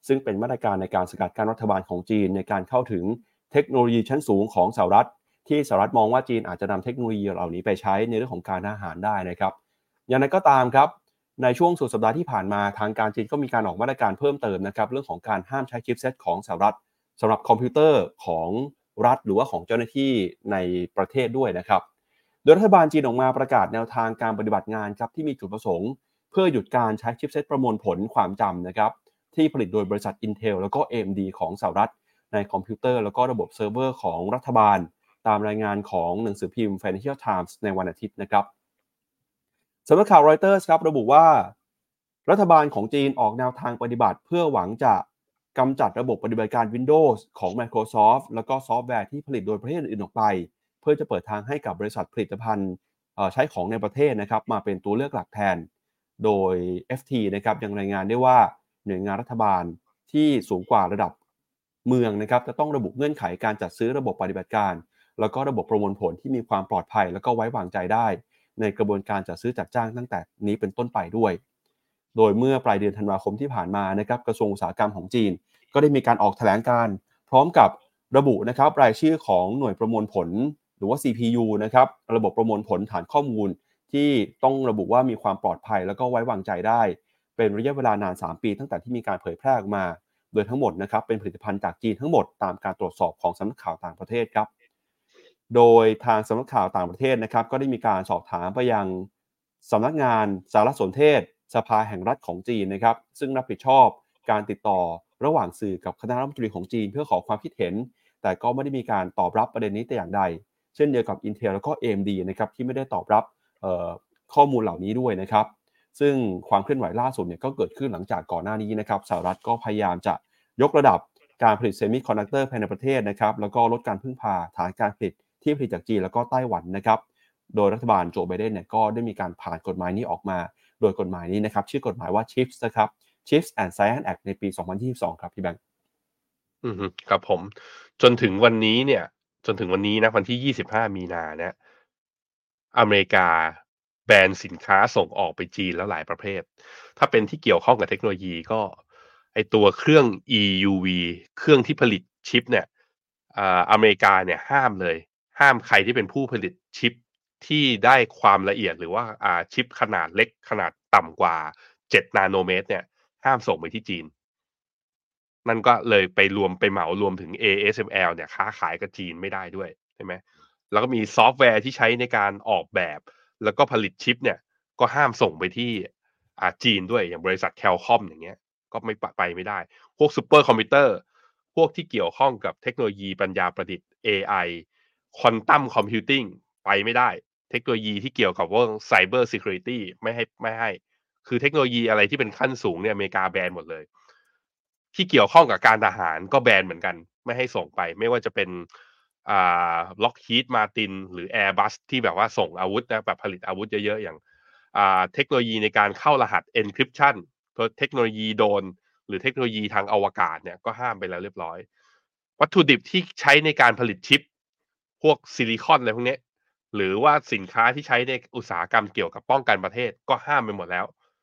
ซึ่งเป็นมาตรการในการสกัดกั้นรัฐบาลของจีนในการเข้าถึงเทคโนโลยีชั้นสูงของสหรัฐที่สหรัฐมองว่าจีนอาจจะนำเทคโนโลยีเหล่านี้ไปใช้ในเรื่องของการอาหารได้นะครับอย่างไรก็ตามครับในช่วงสุดสัปดาห์ที่ผ่านมาทางการจีนก็มีการออกมาตรการเพิ่มเติมนะครับเรื่องของการห้ามใช้ชิปเซตของสหรัฐสำหรับคอมพิวเตอร์ของรัฐหรือว่าของเจ้าหน้าที่ในประเทศด้วยนะครับโดยรัฐบาลจีนออกมาประกาศแนวทางการปฏิบัติงานครับที่มีจุดประสงค์เพื่อหยุดการใช้ชิปเซตประมวลผลความจำนะครับที่ผลิตโดยบริษัท Intel แล้วก็ เอ เอ็ม ดี ของสหรัฐในคอมพิวเตอร์แล้วก็ระบบเซิร์ฟเวอร์ของรัฐบาลตามรายงานของหนังสือพิมพ์ Financial Times ในวันอาทิตย์นะครับสำนักข่าว Reuters ครับระบุว่ารัฐบาลของจีนออกแนวทางปฏิบัติเพื่อหวังจะกำจัดระบบปฏิบัติการ Windows ของ Microsoft แล้วก็ซอฟต์แวร์ที่ผลิตโดยประเทศอื่นออกไปเพื่อจะเปิดทางให้กับบริษัทผลิตภัณฑ์ใช้ของในประเทศนะครับมาเป็นตัวเลือกหลักแทนโดย เอฟ ที นะครับยังรายงานได้ว่าหน่วยงานรัฐบาลที่สูงกว่าระดับเมืองนะครับจะต้องระบุเงื่อนไขการจัดซื้อระบบปฏิบัติการแล้วก็ระบบประมวลผลที่มีความปลอดภัยแล้วก็ไว้วางใจได้ในกระบวนการจัดซื้อจัดจ้างตั้งแต่นี้เป็นต้นไปด้วยโดยเมื่อปลายเดือนธันวาคมที่ผ่านมานะครับกระทรวงอุตสาหกรรมของจีนก็ได้มีการออกแถลงการพร้อมกับระบุนะครับรายชื่อของหน่วยประมวลผลหรือว่า ซี พี ยู นะครับระบบประมวลผลฐานข้อมูลที่ต้องระบุว่ามีความปลอดภัยแล้วก็ไว้วางใจได้เป็นระยะเวลานานสามปีตั้งแต่ที่มีการเผยแพร่ออกมาโดยทั้งหมดนะครับเป็นผลิตภัณฑ์จากจีนทั้งหมดตามการตรวจสอบของสำนักข่าวต่างประเทศครับโดยทางสำนักข่าวต่างประเทศนะครับก็ได้มีการสอบถามไปยังสำนักงานสารสนเทศสภาแห่งรัฐของจีนนะครับซึ่งรับผิดชอบการติดต่อระหว่างสื่อกับคณะรัฐมนตรีของจีนเพื่อขอความคิดเห็นแต่ก็ไม่ได้มีการตอบรับประเด็นนี้แต่อย่างใดเช่นเดียวกับ Intel แล้วก็ เอ เอ็ม ดี นะครับที่ไม่ได้ตอบรับข้อมูลเหล่านี้ด้วยนะครับซึ่งความเคลื่อนไหวล่าสุดเนี่ยก็เกิดขึ้นหลังจากก่อนหน้านี้นะครับสหรัฐก็พยายามจะยกระดับการผลิตเซมิคอนดักเตอร์ภายในประเทศนะครับแล้วก็ลดการพึ่งพาฐานการผลิตที่ผลิตจากจีนแล้วก็ไต้หวันนะครับโดยรัฐบาลโจไบเดนเนี่ยก็ได้มีการผ่านกฎหมายนี้ออกมาโดยกฎหมายนี้นะครับชื่อกฎหมายว่า ชิปส์ นะครับ ชิปส์ แอนด์ Science Act ในปีสองพันยี่สิบสองครับพี่แบงค์อือฮึครับผมจนถึงวันนี้เนี่ยจนถึงวันนี้นะวันที่ยี่สิบห้ามีนาเนี่ยอเมริกาแบนสินค้าส่งออกไปจีนแล้วหลายประเภทถ้าเป็นที่เกี่ยวข้องกับเทคโนโลยีก็ไอตัวเครื่อง อี ยู วี เครื่องที่ผลิตชิปเนี่ยอ่าอเมริกาเนี่ยห้ามเลยห้ามใครที่เป็นผู้ผลิตชิปที่ได้ความละเอียดหรือว่าอ่าชิปขนาดเล็กขนาดต่ำกว่าเจ็ดนาโนเมตรเนี่ยห้ามส่งไปที่จีน นั่นก็เลยไปรวมไปเหมารวมถึง เอ เอส เอ็ม แอล เนี่ยค้าขายกับจีนไม่ได้ด้วยใช่ไหมแล้วก็มีซอฟต์แวร์ที่ใช้ในการออกแบบแล้วก็ผลิตชิปเนี่ยก็ห้ามส่งไปที่อ่าจีนด้วยอย่างบริษัท Qualcomm อย่างเงี้ยก็ไม่ไปไม่ได้พวกซูเปอร์คอมพิวเตอร์พวกที่เกี่ยวข้องกับเทคโนโลยีปัญญาประดิษฐ์ เอ ไอ Quantum Computing ไปไม่ได้เทคโนโลยีที่เกี่ยวกับว่า Cyber Security ไม่ให้ไม่ให้คือเทคโนโลยีอะไรที่เป็นขั้นสูงเนี่ยอเมริกาแบนหมดเลย ที่เกี่ยวข้องกับการทหารก็แบนเหมือนกันไม่ให้ส่งไปไม่ว่าจะเป็นอ่า Lockheed Martin หรือ Airbus ที่แบบว่าส่งอาวุธนะแบบผลิตอาวุธเยอะๆอย่างอ่าเทคโนโลยีในการเข้ารหัส encryption เทคโนโลยีโดรนหรือเทคโนโลยีทางอวกาศเนี่ยก็ห้ามไปแล้วเรียบร้อยวัตถุดิบที่ใช้ในการผลิตชิปพวกซิลิคอนอะไรพวกนี้หรือว่าสินค้าที่ใช้ในอุตสาหกรรมเกี่ยวกับป้องกันประเทศก็ห้ามไปหมดแล้ว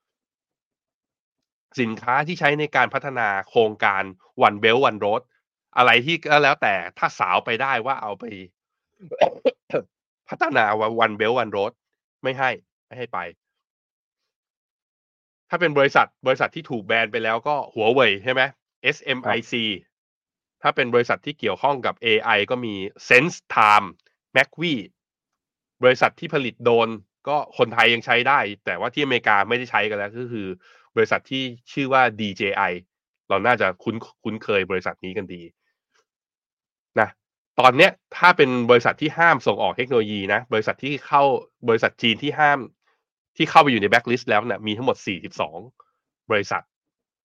สินค้าที่ใช้ในการพัฒนาโครงการ One Belt One Road อะไรที่ก็แล้วแต่ถ้าสาวไปได้ว่าเอาไป พัฒนา One Belt One Road ไม่ให้ไม่ให้ไปถ้าเป็นบริษัทบริษัทที่ถูกแบนไปแล้วก็หัวเว่ยใช่ไหม เอส เอ็ม ไอ ซี ถ้าเป็นบริษัทที่เกี่ยวข้องกับ เอ ไอ ก็มี SenseTime McVie บริษัทที่ผลิตโดรนก็คนไทยยังใช้ได้แต่ว่าที่อเมริกาไม่ได้ใช้กันแล้วก็คือบริษัทที่ชื่อว่า ดี เจ ไอ เราน่าจะคุ้นคุ้นเคยบริษัทนี้กันดีนะตอนเนี้ยถ้าเป็นบริษัทที่ห้ามส่งออกเทคโนโลยีนะบริษัทที่เข้าบริษัทจีนที่ห้ามที่เข้าไปอยู่ในแบ็คลิสต์แล้วนะมีทั้งหมดสี่สิบสองบริษัท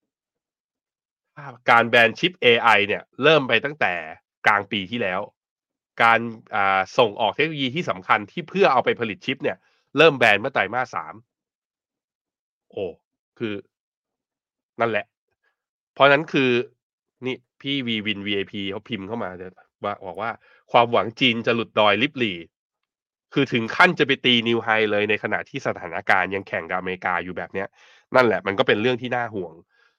การแบนชิป เอ ไอ เนี่ยเริ่มไปตั้งแต่กลางปีที่แล้วการอ่าส่งออกเทคโนโลยีที่สำคัญที่เพื่อเอาไปผลิตชิปเนี่ยเริ่มแบนเมื่อไตรมาสสามโอ้คือนั่นแหละเพราะนั้นคือนี่พี่วีวิน วี ไอ พี เขาพิมพ์เข้ามาว่าบอกว่าความหวังจีนจะหลุดดอยลิบหลี่คือถึงขั้นจะไปตีนิวไฮเลยในขณะที่สถานการณ์ยังแข่งกับอเมริกาอยู่แบบเนี้ยนั่นแหละมันก็เป็นเรื่องที่น่าห่วง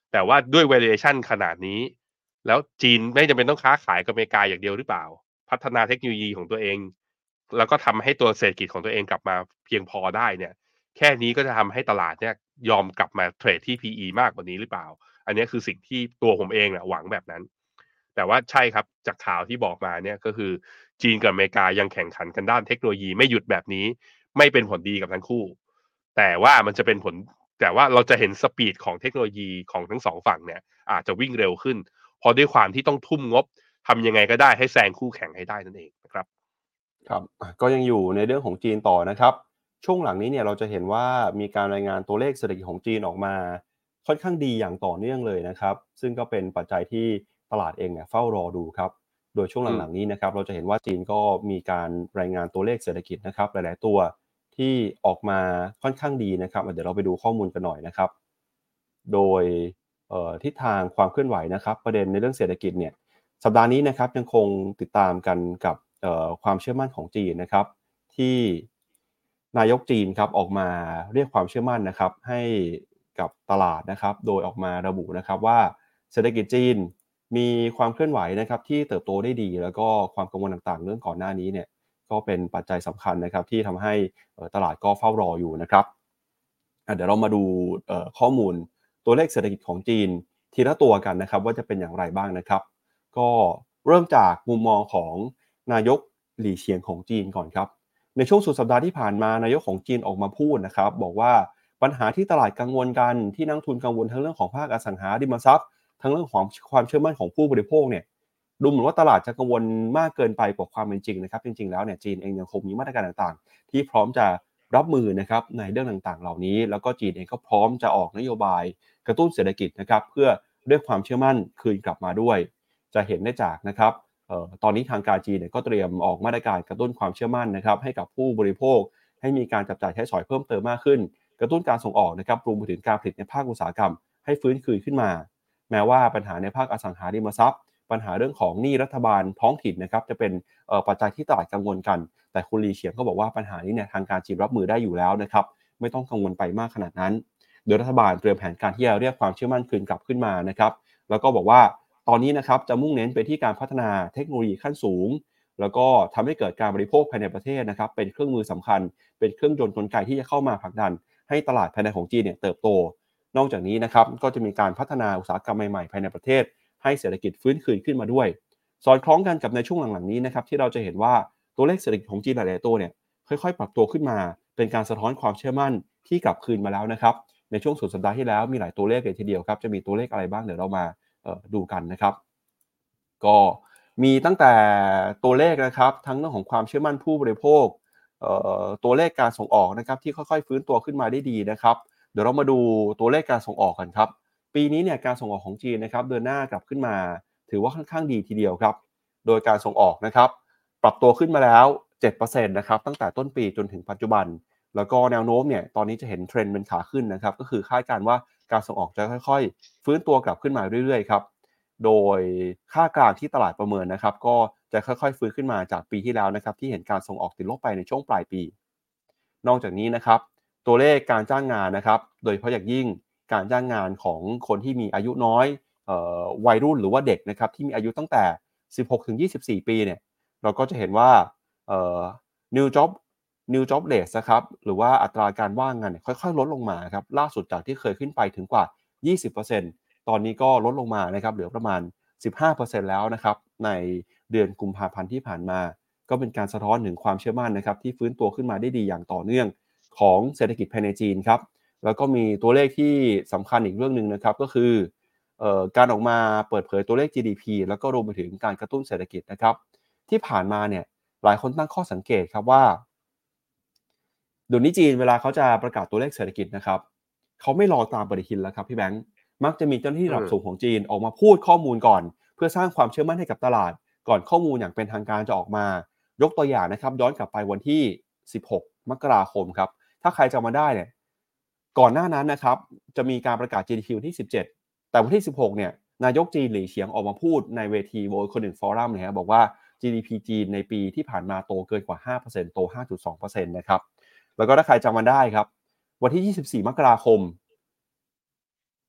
แต่ว่าด้วย valuation ขนาดนี้แล้วจีนไม่จำเป็นต้องค้าขายกับอเมริกาอย่างเดียวหรือเปล่าพัฒนาเทคโนโลยีของตัวเองแล้วก็ทำให้ตัวเศรษฐกิจของตัวเองกลับมาเพียงพอได้เนี่ยแค่นี้ก็จะทำให้ตลาดเนี่ยยอมกลับมาเทรดที่ พี อี มากกว่านี้หรือเปล่าอันนี้คือสิ่งที่ตัวผมเองอะหวังแบบนั้นแต่ว่าใช่ครับจากข่าวที่บอกมาเนี่ยก็คือจีนกับอเมริกายังแข่งขันกันด้านเทคโนโลยีไม่หยุดแบบนี้ไม่เป็นผลดีกับทั้งคู่แต่ว่ามันจะเป็นผลแต่ว่าเราจะเห็นสปีดของเทคโนโลยีของทั้งสองฝั่งเนี่ยอาจจะวิ่งเร็วขึ้นเพราะด้วยความที่ต้องทุ่มงบทำยังไงก็ได้ให้แซงคู่แข่งให้ได้นั่นเองนะครับครับอ่ะก็ยังอยู่ในเรื่องของจีนต่อนะครับช่วงหลังนี้เนี่ยเราจะเห็นว่ามีการรายงานตัวเลขเศรษฐกิจของจีนออกมาค่อนข้างดีอย่างต่อเนื่องเลยนะครับซึ่งก็เป็นปัจจัยที่ตลาดเองเนี่ยเฝ้ารอดูครับโดยช่วงอืมหลังๆนี้นะครับเราจะเห็นว่าจีนก็มีการรายงานตัวเลขเศรษฐกิจนะครับหลายๆตัวที่ออกมาค่อนข้างดีนะครับอ่ะเดี๋ยวเราไปดูข้อมูลกันหน่อยนะครับโดยเอ่อทิศทางความเคลื่อนไหวนะครับประเด็นในเรื่องเศรษฐกิจเนี่ย สัปดาห์นี้นะครับยังคงติดตามกันกับเอ่อความเชื่อมั่นของจีนนะครับที่นายกจีนครับออกมาเรียกความเชื่อมั่นนะครับให้กับตลาดนะครับโดยออกมาระบุนะครับว่าเศรษฐกิจจีนมีความเคลื่อนไหวนะครับที่เติบโตได้ดีแล้วก็ความกังวลต่างๆเรื่องก่อนหน้านี้เนี่ยก็เป็นปัจจัยสำคัญนะครับที่ทำให้เอ่อตลาดก็เฝ้ารออยู่นะครับอ่ะเดี๋ยวเรามาดูเอ่อข้อมูลตัวเลขเศรษฐกิจของจีนทีละตัวกันนะครับว่าจะเป็นอย่างไรบ้างนะครับ ก็เริ่มจากมุมมองของนายกหลี่เฉียงของจีนก่อนครับในช่วงสุดสัปดาห์ที่ผ่านมานายกของจีนออกมาพูดนะครับบอกว่าปัญหาที่ตลาดกังวลกันที่นักทุนกังวลทั้งเรื่องของภาคอสังหาริมทรัพย์ทั้งเรื่องของความเชื่อมั่นของผู้บริโภคเนี่ยดูเหมือนว่าตลาดจะกังวลมากเกินไปกว่าความเป็นจริงนะครับจริงๆแล้วเนี่ยจีนเองยังคงมีมาตรการต่างๆที่พร้อมจะรับมือนะครับในเรื่องต่างๆเหล่านี้แล้วก็จีนเองก็พร้อมจะออกนโยบายกระตุ้นเศรษฐกิจนะครับเพื่อเรียกความเชื่อมั่นคืนกลับมาด้วย จะเห็นได้จากนะครับเอ่อตอนนี้ทางการจีนเนี่ยก็เตรียมออกมาตรการกระตุ้นความเชื่อมั่นนะครับให้กับผู้บริโภคให้มีการจับจ่ายใช้สอยเพิ่มเติมมากขึ้นกระตุ้นการส่งออกนะครับรวมไปถึงการผลิตในภาคอุตสาหกรรมให้ฟื้นคืนขึ้นมาแม้ว่าปัญหาในภาคอสังหาริมทรัพย์ปัญหาเรื่องของหนี้รัฐบาลท้องถิ่นนะครับจะเป็นเอ่อปัจจัยที่ตลาดกังวลกันแต่คุณหลีเฉียงก็บอกว่าปัญหานี้เนี่ยทางการจีนรับมือได้อยู่แล้วนะครับไม่ต้องกังวลไปมากขนาดนั้นโดยรัฐบาลเตรียมแผนการที่จะเรียกความเชื่อมั่นคืนกลับขึ้นมานะครับแล้วก็บอกว่า ตอนนี้นะครับจะมุ่งเน้นไปที่การพัฒนาเทคโนโลยีขั้นสูงแล้วก็ทำให้เกิดการบริโภคภายในประเทศนะครับเป็นเครื่องมือสำคัญเป็นเครื่องยนต์กลไกที่จะเข้ามาผลักดันให้ตลาดภายในของจีนเนี่ยเติบโตนอกจากนี้นะครับก็จะมีการพัฒนาอุตสาหกรรมใหม่ๆภายในประเทศให้เศรษฐกิจฟื้นคืนขึ้นมาด้วยสอดคล้องกันกับในช่วงหลังๆนี้นะครับที่เราจะเห็นว่าตัวเลขเศรษฐกิจของจีนหลายๆตัวเนี่ยค่อยๆปรับตัวขึ้นมาเป็นการสะท้อนความเชื่อมั่นที่กลับคืนมาแล้วนะครับในช่วงสุดสัปดาห์ที่แล้วมีหลายตัวเลขเลยทีเดียวครับจะมีตัวเลขอะไรบ้างเดี๋ยวเรามาเอ่อดูกันนะครับ ก็มีตั้งแต่ตัวเลขนะครับทั้งเรื่องของความเชื่อมั่นผู้บริโภคเอ่อตัวเลขการส่งออกนะครับที่ค่อยๆฟื้นตัวขึ้นมาได้ดีนะครับเดี๋ยวเรามาดูตัวเลขการส่งออกกันครับปีนี้เนี่ยการส่งออกของจีนนะครับเดือนหน้ากลับขึ้นมาถือว่าค่อนข้างดีทีเดียวครับโดยการส่งออกนะครับปรับตัวขึ้นมาแล้วเจ็ดเปอร์เซ็นต์นะครับตั้งแต่ต้นปีจนถึงปัจจุบันแล้วก็แนวโน้มเนี่ยตอนนี้จะเห็นเทรนด์เป็นขาขึ้นนะครับก็คือคาดการณ์ว่าการส่งออกจะค่อยๆฟื้นตัวกลับขึ้นมาเรื่อยๆครับ โดยค่ากลางที่ตลาดประเมินนะครับก็จะค่อยๆฟื้นขึ้นมาจากปีที่แล้วนะครับที่เห็นการส่งออกติดลบไปในช่วงปลายปีนอกจากนี้นะครับตัวเลขการจ้างงานนะครับโดยเฉพาะอย่างยิ่งการจ้างงานของคนที่มีอายุน้อยเอ่อวัยรุ่นหรือว่าเด็กนะครับที่มีอายุตั้งแต่สิบหกถึงยี่สิบสี่ปีเนี่ยเราก็จะเห็นว่าเอ่อ new job new job rate นะครับหรือว่าอัตราการว่างงานเนี่ยค่อยๆลดลงมาครับล่าสุดจากที่เคยขึ้นไปถึงกว่ายี่สิบเปอร์เซ็นต์ตอนนี้ก็ลดลงมานะครับเหลือประมาณสิบห้าเปอร์เซ็นต์แล้วนะครับในเดือนกุมภาพันธ์ที่ผ่านมาก็เป็นการสะท้อนถึงความเชื่อมั่นนะครับที่ฟื้นตัวขึ้นมาได้ดีอย่างต่อเนื่องของเศรษฐกิจภายในจีนครับแล้วก็มีตัวเลขที่สำคัญอีกเรื่องหนึ่งนะครับก็คือเอ่อการออกมาเปิดเผยตัวเลข จี ดี พี แล้วก็รวมไปถึงการกระตุ้นเศรษฐกิจนะครับที่ผ่านมาเนี่ยหลายคนตั้งข้อสังเกตครับว่า เดี๋ยวนี้จีนเวลาเขาจะประกาศตัวเลขเศรษฐกิจนะครับเขาไม่รอตามปฏิทินแล้วครับพี่แบงค์มักจะมีเจ้าหน้าที่อืมระดับสูงของจีนออกมาพูดข้อมูลก่อนเพื่อสร้างความเชื่อมั่นให้กับตลาดก่อนข้อมูลอย่างเป็นทางการจะออกมายกตัวอย่างนะครับย้อนกลับไปวันที่สิบหกมกราคมครับถ้าใครจำมาได้เนี่ยก่อนหน้านั้นนะครับจะมีการประกาศ จี ดี พี วันที่สิบเจ็ดแต่วันที่สิบหกเนี่ยนายกจีนหลี่เฉียงออกมาพูดในเวที World Economic Forum เนี่ยครับบอกว่า จี ดี พี จีนในปีที่ผ่านมาโตเกินกว่า ห้าเปอร์เซ็นต์ โต ห้าจุดสองเปอร์เซ็นต์ นะครับ แล้วก็ถ้าใครจำมันได้ครับวันที่ยี่สิบสี่มกราคม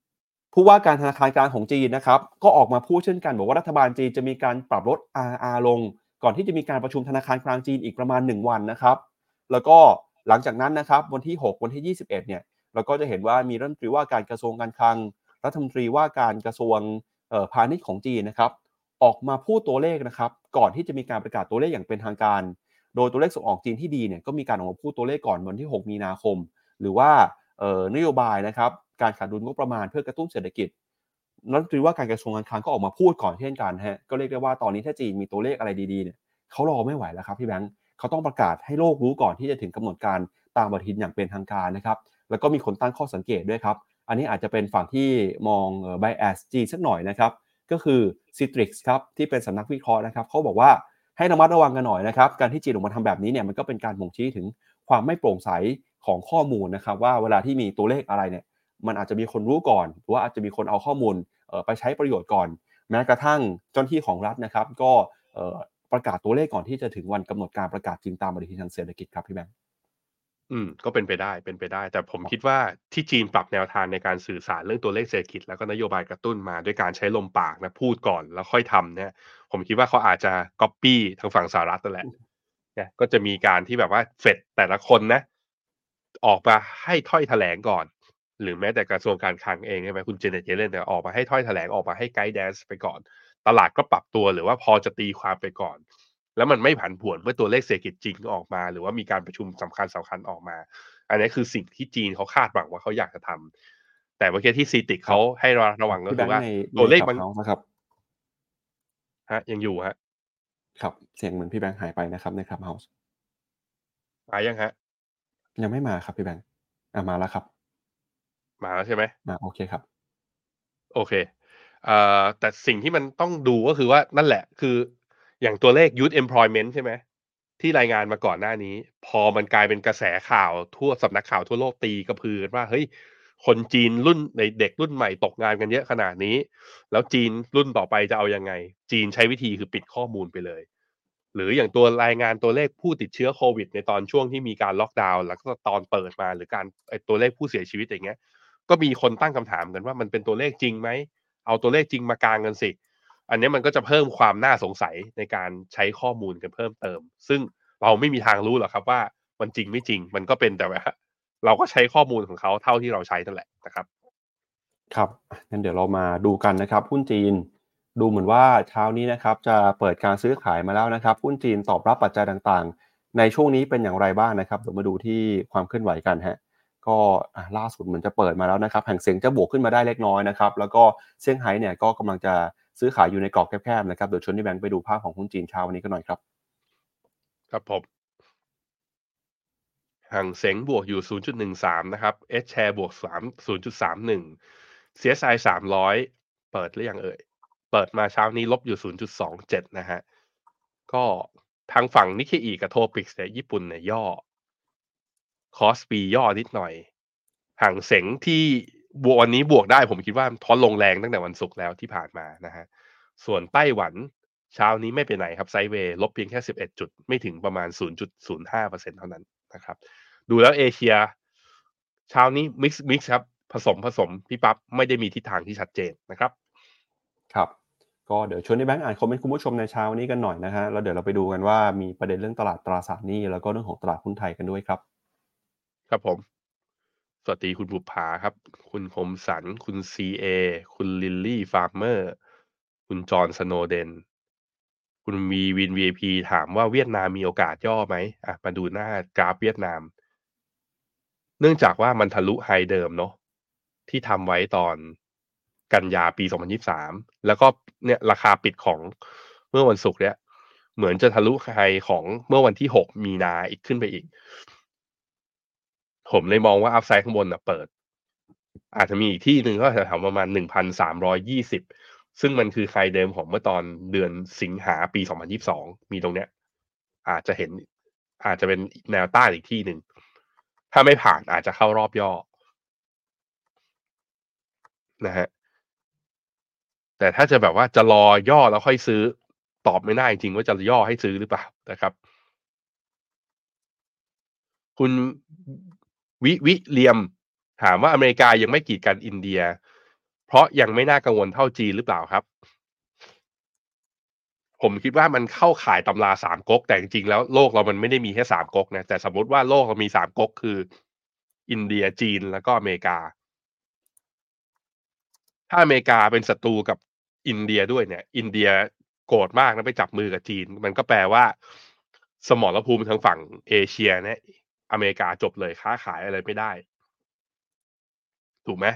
ผู้ว่าการธนาคารกลางของจีนนะครับก็ออกมาพูดเช่นกันบอกว่ารัฐบาลจีนจะมีการปรับลด อาร์ อาร์ ลงก่อนที่จะมีการประชุมธนาคารกลางจีนอีกประมาณหนึ่งวันนะครับแล้วก็หลังจากนั้นนะครับวันที่หกวันที่ยี่สิบเอ็ดเนี่ยเราก็จะเห็นว่ามีรัฐมนตรีว่าการกระทรวงการคลังรัฐมนตรีว่าการกระทรวงเอ่อพาณิชย์ของจีนนะครับออกมาพูดตัวเลขนะครับก่อนที่จะมีการประกาศตัวเลขอย่างเป็นทางการโดยตัวเลขส่งออกจีนที่ดีเนี่ยก็มีการออกมาพูดตัวเลขก่อนวันที่หกมีนาคมหรือว่าเอ่อนโยบายนะครับการขาดดุลงบประมาณเพื่อกระตุ้นเศรษฐกิจ รัฐมนตรีว่าการกระทรวงการคลังก็ออกมาพูดก่อนเช่นกันฮะก็เรียกได้ว่าตอนนี้ถ้าจีนมีตัวเลขอะไรดีๆเนี่ยเขารอไม่ไหวแล้วครับพี่แบงค์เขาต้องประกาศให้โลกรู้ก่อนที่จะถึงกำหนดการตามปฏิทินอย่างเป็นทางการนะครับแล้วก็มีคนตั้งข้อสังเกตด้วยครับอันนี้อาจจะเป็นฝั่งที่มองเอ่อ bias จีนสักหน่อยนะครับก็คือ Citrix ครับที่เป็นสำนักวิเคราะห์นะครับเขาบอกว่าให้ระมัดระวังกันหน่อยนะครับการที่จีนออกมาทำแบบนี้เนี่ยมันก็เป็นการบ่งชี้ถึงความไม่โปร่งใสของข้อมูลนะครับว่าเวลาที่มีตัวเลขอะไรเนี่ยมันอาจจะมีคนรู้ก่อนหรือว่าอาจจะมีคนเอาข้อมูล เอ่อไปใช้ประโยชน์ก่อนแม้กระทั่งเจ้าหน้าที่ของรัฐนะครับก็เอ่อประกาศตัวเลขก่อนที่จะถึงวันกำหนดการประกาศจริงตามปฏิทินทางเศรษฐกิจครับพี่แบงค์อืมก็เป็นไปได้เป็นไปได้แต่ผมครับคิดว่าที่จีนปรับแนวทางในการสื่อสารเรื่องตัวเลขเศรษฐกิจแล้วก็นโยบายกระตุ้นมาด้วยการใช้ลมปากนะพูดก่อนแล้วค่อยทำเนี่ยผมคิดว่าเขาอาจจะก๊อบปี้ทางฝั่งสหรัฐนั่นแหละนะก็จะมีการที่แบบว่าเฟดแต่ละคนนะออกมาให้ถ้อยแถลงก่อนหรือแม้แต่กระทรวงการคลังเองใช่ไหมคุณเจเน็ตเยเลนเนี่ยออกมาให้ถ้อยแถลงออกมาให้ไกด์แดนซ์ไปก่อนตลาดก็ปรับตัวหรือว่าพอจะตีความไปก่อน แล้วมันไม่ผันผวนเมื่อตัวเลขเศรษฐกิจจริงออกมาหรือว่ามีการประชุมสำคัญสำคัญออกมาอันนี้คือสิ่งที่จีนเขาคาดหวังว่าเขาอยากจะทำแต่เมื่อกี้ที่ซีติกเขาครับให้ระระวังก็คือว่าพี่แบงค์ในในตัวเลขมัน Clubhouse นะครับฮะยังอยู่ฮะครับเสียงเหมือนพี่แบงค์หายไปนะครับใน Clubhouse มายังฮะยังไม่มาครับพี่แบงค์อามาแล้วครับมาแล้วใช่ไหมอาโอเคครับโอเคเอ่อแต่สิ่งที่มันต้องดูก็คือว่านั่นแหละคืออย่างตัวเลข Youth Employment ใช่ไหมที่รายงานมาก่อนหน้านี้พอมันกลายเป็นกระแสข่าวทั่วสำนักข่าวทั่วโลกตีกระพือกันว่าเฮ้ยคนจีนรุ่นในเด็กรุ่นใหม่ตกงานกันเยอะขนาดนี้แล้วจีนรุ่นต่อไปจะเอายังไงจีนใช้วิธีคือปิดข้อมูลไปเลยหรืออย่างตัวรายงานตัวเลขผู้ติดเชื้อโควิดในตอนช่วงที่มีการล็อกดาวน์แล้วก็ตอนเปิดมาหรือการไอ้ตัวเลขผู้เสียชีวิตอย่างเงี้ย ก็มีคนตั้งคำถามกันว่ามันเป็นตัวเลขจริงไหม เอาตัวเลขจริงมากางกันสิ อันนี้มันก็จะเพิ่มความน่าสงสัยในการใช้ข้อมูลกันเพิ่มเติม ซึ่งเราไม่มีทางรู้หรอกครับว่ามันจริงไม่จริง มันก็เป็นแต่ว่าเราก็ใช้ข้อมูลของเขาเท่าที่เราใช้นั่นแหละนะครับครับอะงั้นเดี๋ยวเรามาดูกันนะครับหุ้นจีนดูเหมือนว่าเช้านี้นะครับจะเปิดการซื้อขายมาแล้วนะครับหุ้นจีนตอบรับปัจจัยต่างๆในช่วงนี้เป็นอย่างไรบ้างนะครับเดี๋ยวมาดูที่ความเคลื่อนไหวกันครับ ก็อ่าล่าสุดเหมือนจะเปิดมาแล้วนะครับแห่งเสียงจะบวกขึ้นมาได้เล็กน้อยนะครับแล้วก็เซี่ยงไฮ้เนี่ยก็กำลังจะซื้อขายอยู่ในกรอบแคบๆนะครับเดี๋ยวชวนที่แบงค์ไปดูภาพของหุ้นจีนเช้าวันนี้กันหน่อยครับครับผมห่างเส็งบวกอยู่ ศูนย์จุดหนึ่งสาม นะครับ H-share บวก3 ศูนย์จุดสามหนึ่ง ซี เอส ไอ สามร้อยเปิดหรือยังเอ่ยเปิดมาเช้านี้ลบอยู่ ศูนย์จุดสองเจ็ด นะฮะก็ทางฝั่ง Nikkei กับ Topix เนี่ยญี่ปุ่นเนี่ยย่อ คอสปีย่อนิดหน่อยห่างเส็งที่บวกวันนี้บวกได้ผมคิดว่าทอนลงแรงตั้งแต่วันศุกร์แล้วที่ผ่านมานะฮะส่วนไต้หวันเช้านี้ไม่ไปไหนครับไซด์เวย์ลบเพียงแค่สิบเอ็ดจุดไม่ถึงประมาณ ศูนย์จุดศูนย์ห้าเปอร์เซ็นต์ เท่านั้นนะครับดูแล้วเอเชียเช้านี้มิกซ์มิกซ์ครับผสมผสมพี่ปั๊บไม่ได้มีทิศทางที่ชัดเจนนะครับครับก็เดี๋ยวชวนที่แบงค์อ่านคอมเมนต์คุณผู้ชมในเช้านี้กันหน่อยนะฮะแล้วเดี๋ยวเราไปดูกันว่ามีประเด็นเรื่องตลาดตราสารหนี้แล้วก็เรื่องของตลาดหุ้นไทยกันด้วยครับครับผมสวัสดีคุณบุปผาครับคุณคมสันคุณซีเอคุณลิลลี่ฟาร์เมอร์คุณจอห์นสโนเดน คุณวีวิน วี ไอ พี ถามว่าเวียดนามมีโอกาสย่อไหมอ่ะมาดูหน้ากราฟเวียดนามเนื่องจากว่ามันทะลุไฮเดิมเนาะที่ทำไว้ตอนกันยาปีสองพันยี่สิบสามแล้วก็เนี่ยราคาปิดของเมื่อวันศุกร์เนี่ยเหมือนจะทะลุไฮของเมื่อวันที่หกมีนาอีกขึ้นไปอีกผมเลยมองว่าอัพไซด์ข้างบนน่ะเปิดอาจจะมีอีกที่หนึ่งก็แถวๆประมาณหนึ่งพันสามร้อยยี่สิบซึ่งมันคือไฮเดิมของเมื่อตอนเดือนสิงหาปีสองพันยี่สิบสองมีตรงเนี้ย อาจจะเห็นอาจจะเป็นแนวต้านอีกที่หนึ่งถ้าไม่ผ่านอาจจะเข้ารอบย่อนะฮะแต่ถ้าจะแบบว่าจะรอย่อแล้วค่อยซื้อตอบไม่ได้จริงว่าจะย่อให้ซื้อหรือเปล่านะครับคุณวิวิเลียมถามว่าอเมริกายังไม่กีดกันอินเดียเพราะยังไม่น่ากังวลเท่าจีนหรือเปล่าครับผมคิดว่ามันเข้าข่ายตำราสามก๊กแต่จริงๆแล้วโลกเรามันไม่ได้มีแค่สามก๊กนะแต่สมมุติว่าโลกเรามีสามก๊กคืออินเดียจีนแล้วก็อเมริกาถ้าอเมริกาเป็นศัตรูกับอินเดียด้วยเนี่ยอินเดียโกรธมากนะไปจับมือกับจีนมันก็แปลว่าสมรภูมิทางฝั่งเอเชียเนี่ยอเมริกาจบเลยค้าขายอะไรไม่ได้ถูกไหม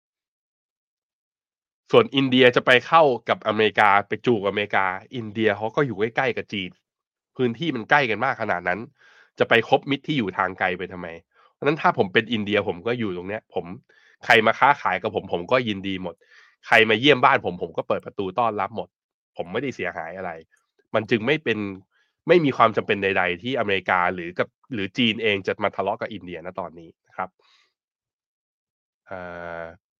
ส่วนอินเดียจะไปเข้ากับอเมริกาไปจูบอเมริกาอินเดียเขาก็อยู่ใกล้ๆกับจีนพื้นที่มันใกล้กันมากขนาดนั้นจะไปคบมิตรที่อยู่ทางไกลไปทำไมเพราะฉะนั้นถ้าผมเป็นอินเดียผมก็อยู่ตรงเนี้ยผมใครมาค้าขายกับผมผมก็ยินดีหมดใครมาเยี่ยมบ้านผมผมก็เปิดประตูต้อนรับหมดผมไม่ได้เสียหายอะไรมันจึงไม่เป็นไม่มีความจำเป็นใดๆที่อเมริกาหรือกับหรือจีนเองจะมาทะเลาะกับอินเดียณตอนนี้นะครับเอ่อ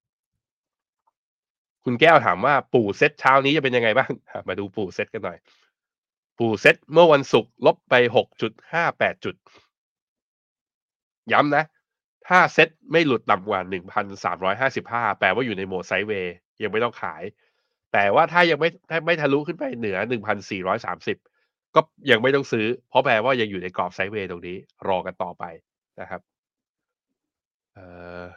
คุณแก้วถามว่าปู่เซตเช้านี้จะเป็นยังไงบ้างมาดูปู่เซตกันหน่อยปู่เซตเมื่อวันศุกร์ลบไป หกจุดห้าแปด จุดย้ำนะถ้าเซตไม่หลุดต่ำกว่า หนึ่งพันสามร้อยห้าสิบห้า แปลว่าอยู่ในโหมดไซด์เวย์ยังไม่ต้องขายแต่ว่าถ้ายังไม่ถ้าไม่ทะลุขึ้นไปเหนือ หนึ่งพันสี่ร้อยสามสิบ ก็ยังไม่ต้องซื้อเพราะแปลว่ายังอยู่ในกรอบไซด์เวย์ตรงนี้รอกันต่อไปนะครับเอ่อ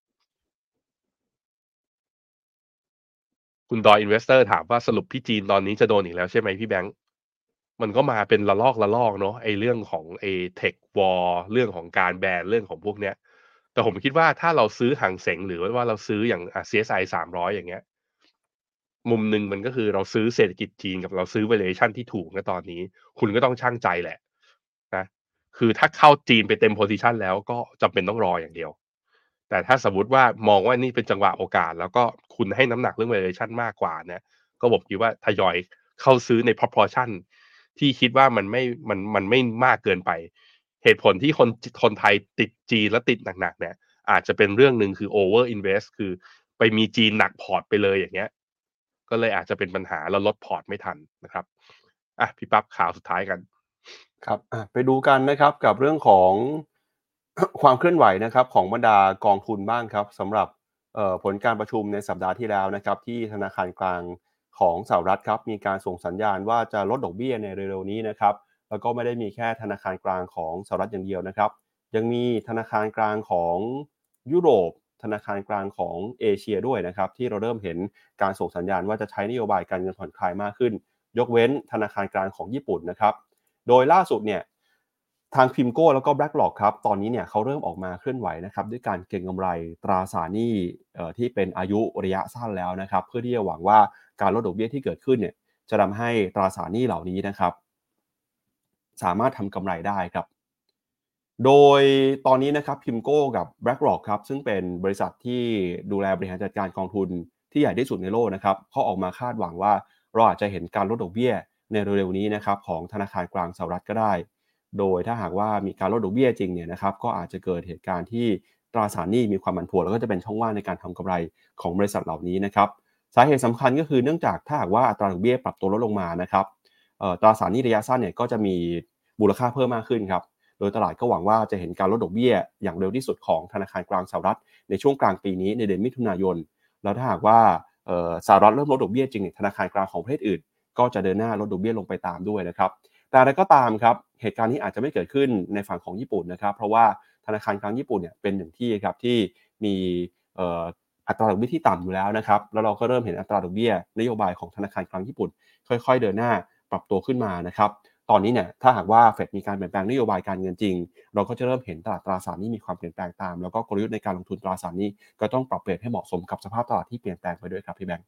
คุณดอยอินเวสเตอร์ถามว่าสรุปพี่จีนตอนนี้จะโดนอีกแล้วใช่ไหมพี่แบงค์ มันก็มาเป็นระลอกระลอกเนาะไอ้เรื่องของไอ้ Tech War เรื่องของการแบนเรื่องของพวกเนี้ยแต่ผมคิดว่าถ้าเราซื้อหางเส็งหรือว่าเราซื้ออย่างอ่า ซี เอส ไอ สามร้อยอย่างเงี้ยมุมหนึ่งมันก็คือเราซื้อเศรษฐกิจจีนกับเราซื้อ valuation ที่ถูกณตอนนี้คุณก็ต้องชั่งใจแหละนะคือถ้าเข้าจีนไปเต็ม position แล้วก็จำเป็นต้องรออย่างเดียวแต่ถ้าสมมุติว่ามองว่านี่เป็นจังหวะโอกาสแล้วก็คุณให้น้ำหนักเรื่อง valuation มากกว่าเนี่ยก็ผมคิดว่าทยอยเข้าซื้อใน proportion ที่คิดว่ามันไม่มันมันไม่มากเกินไปเหตุผลที่คนคนไทยติดจีนและติดหนักๆเนี่ยอาจจะเป็นเรื่องหนึ่งคือ over invest คือไปมีจีนหนักพอร์ตไปเลยอย่างเงี้ยก็เลยอาจจะเป็นปัญหาแล้วลดพอร์ตไม่ทันนะครับอ่ะพี่ปั๊บข่าวสุดท้ายกันครับอ่ะไปดูกันนะครับกับเรื่องของ ความเคลื่อนไหวนะครับของบรรดากองทุนบ้างครับสำหรับเอ่อผลการประชุมในสัปดาห์ที่แล้วนะครับที่ธนาคารกลางของสหรัฐครับมีการส่งสัญญาณว่าจะลดดอกเบี้ยในเร็วๆนี้นะครับแล้วก็ไม่ได้มีแค่ธนาคารกลางของสหรัฐอย่างเดียวนะครับยังมีธนาคารกลางของยุโรปธนาคารกลางของเอเชียด้วยนะครับที่เราเริ่มเห็นการส่งสัญญาณว่าจะใช้นโยบายการเงินผ่อนคลายมากขึ้นยกเว้นธนาคารกลางของญี่ปุ่นนะครับโดยล่าสุดเนี่ยทาง พี ไอ เอ็ม โอ แล้วก็ BlackRock ครับตอนนี้เนี่ยเขาเริ่มออกมาเคลื่อนไหวนะครับด้วยการเก็งกำไรตราสารหนี้เอ่อที่เป็นอายุระยะสั้นแล้วนะครับเพื่อที่จะหวังว่าการลดดอกเบี้ยที่เกิดขึ้นเนี่ยจะทำให้ตราสารหนี้เหล่านี้นะครับสามารถทำกำไรได้ครับ โดยตอนนี้นะครับ พี ไอ เอ็ม โอ กับ BlackRock ครับซึ่งเป็นบริษัทที่ดูแลบริหารจัดการกองทุนที่ใหญ่ที่สุดในโลกนะครับเขาออกมาคาดหวังว่าเราอาจจะเห็นการลดดอกเบี้ยในเร็วๆนี้นะครับของธนาคารกลางสหรัฐก็ได้โดยถ้าหากว่ามีการลดดอกเบี้ยจริงเนี่ยนะครับก็อาจจะเกิดเหตุการณ์ที่ตราสารหนี้มีความผันผวนแล้วก็จะเป็นช่องว่างในการทำกำไรของบริษัทเหล่านี้นะครับสาเหตุสำคัญก็คือเนื่องจากถ้าหากว่าอัตราดอกเบี้ยปรับตัวลดลงมานะครับเอ่อตราสารหนี้ระยะสั้นเนี่ยก็จะมีมูลค่าเพิ่มมากขึ้นครับ โดยตลาดก็หวังว่าจะเห็นการลดดอกเบี้ยอย่างเร็วที่สุดของธนาคารกลางสหรัฐในช่วงกลางปีนี้ในเดือนมิถุนายนแล้วถ้าหากว่าสหรัฐเริ่มลดดอกเบี้ยจริงธนาคารกลางของประเทศอื่นก็จะเดินหน้าลดดอกเบี้ยลงไปตามด้วยนะครับแต่อะไรก็ตามครับเหตุการณ์นี้อาจจะไม่เกิดขึ้นในฝั่งของญี่ปุ่นนะครับเพราะว่าธนาคารกลางญี่ปุ่นเนี่ยเป็นหนึ่งที่ครับที่มีอัตราดอกเบี้ยที่ต่ำอยู่แล้วนะครับแล้วเราก็เริ่มเห็นอัตราดอกเบี้ยนโยบายของธนาคารกลางญี่ปุ่นค่อยๆเดินหน้าปรับตัวขึ้นมานะครับ ตอนนี้เนี่ยถ้าหากว่าเฟดมีการเปลี่ยนแปลงนโยบายการเงินจริงเราก็จะเริ่มเห็นตลาดตราสารหนี้มีความเปลี่ยนแปลงตามแล้วก็กลยุทธ์ในการลงทุนตราสารหนี้ก็ต้องปรับเปลี่ยนให้เหมาะสมกับสภาพตลาดที่เปลี่ยนแปลงไปด้วยครับพี่แบงค์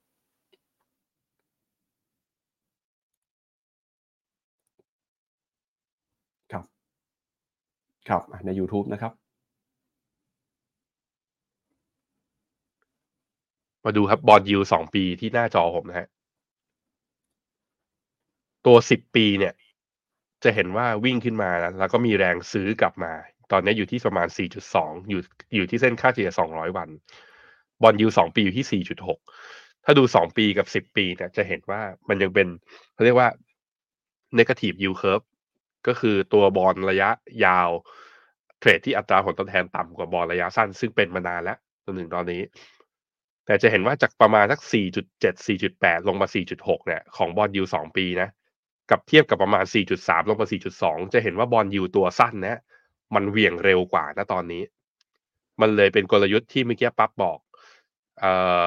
ครับครับอ่ะในยูทูบนะครับมาดูครับบอนด์ยิลด์สองปีที่หน้าจอผมนะฮะตัวสิบปีเนี่ยจะเห็นว่าวิ่งขึ้นมานะแล้วก็มีแรงซื้อกลับมาตอนนี้อยู่ที่ประมาณสี่จุดสองอยู่อยู่ที่เส้นค่าเฉลี่ยสองร้อยวันบอนด์ยิลด์สองปีอยู่ที่สี่จุดหกถ้าดูสองปีกับสิบปีเนี่ยจะเห็นว่ามันยังเป็นเขาเรียกว่า negative yield curve ก็คือตัวบอนด์ระยะยาวเทรดที่อัตราผลตอบแทนต่ำกว่าบอนด์ระยะสั้นซึ่งเป็นมานานแล้วจนถึงตอนนี้แต่จะเห็นว่าจากประมาณสัก สี่จุดเจ็ด สี่จุดแปด ลงมา สี่จุดหก เนี่ยของบอนด์ยิลด์สองปีนะกับเทียบกับประมาณ สี่จุดสาม ลงมา สี่จุดสอง จะเห็นว่าบอนด์ยิลด์ตัวสั้นนะมันเหวี่ยงเร็วกว่าณตอนนี้มันเลยเป็นกลยุทธ์ที่เมื่อกี้ปั๊บบอกเอ่อ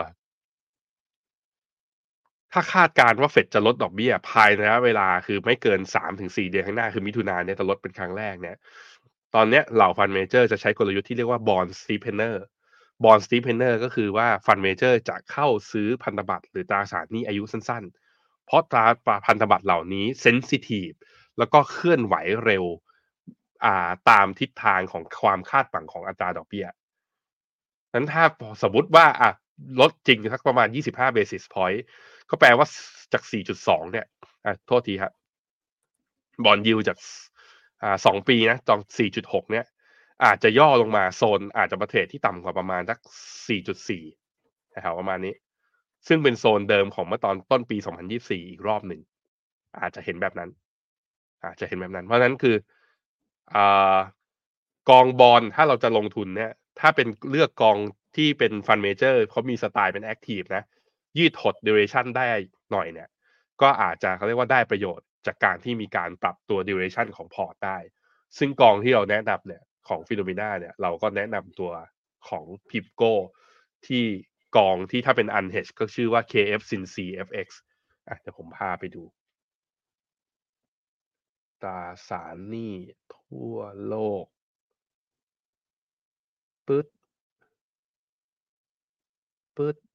ถ้าคาดการณ์ว่าเฟดจะลดดอกเบี้ยภายในระยะเวลาคือไม่เกิน สามถึงสี่ เดือนข้างหน้าคือมิถุนายนเนี่ยจะลดเป็นครั้งแรกเนี่ยตอนเนี้ยเหล่าฟันเมเจอร์จะใช้กลยุทธ์ที่เรียกว่า Bond Steepener Bond Steepener ก็คือว่าฟันเมเจอร์จะเข้าซื้อพันธบัตรหรือตราสารหนี้อายุสั้นๆเพราะตราพันธบัตรเหล่านี้เซนซิทีฟแล้วก็เคลื่อนไหวเร็วอ่าตามทิศทางของความคาดหวังของอัตราดอกเบี้ยนั้นถ้าสมมุติว่าอ่ะลดจริงสักประมาณยี่สิบห้า basis point ก็แปลว่าจาก สี่จุดสอง เนี่ยอ่ะโทษทีครับบอนด์ยิลด์จากอ่าสองปีนะตอน สี่จุดหก เนี่ยอาจจะย่อลงมาโซนอาจจะมาเทรดที่ต่ำกว่าประมาณสัก สี่จุดสี่ แถวๆประมาณนี้ซึ่งเป็นโซนเดิมของเมื่อตอนต้นปีสองพันยี่สิบสี่อีกรอบหนึ่งอาจจะเห็นแบบนั้นอาจจะเห็นแบบนั้นเพราะฉะนั้นคืออ่ากองบอนด์ถ้าเราจะลงทุนเนี่ยถ้าเป็นเลือกกองที่เป็นฟันเมเจอร์เขามีสไตล์เป็นแอคทีฟนะยืดหด duration ได้หน่อยเนี่ยก็อาจจะเขาเรียกว่าได้ประโยชน์จากการที่มีการปรับตัว duration ของพอร์ตได้ซึ่งกองที่เราแนะนำเนี่ยของ Phenomena เนี่ยเราก็แนะนำตัวของ Pipco ที่กองที่ถ้าเป็น unhedged ก็ชื่อว่า เค เอฟ ซิน ซี เอฟ เอ็กซ์ อ่ะเดี๋ยวผมพาไปดูตราสารหนี้ทั่วโลกปึ๊ดปึ๊ด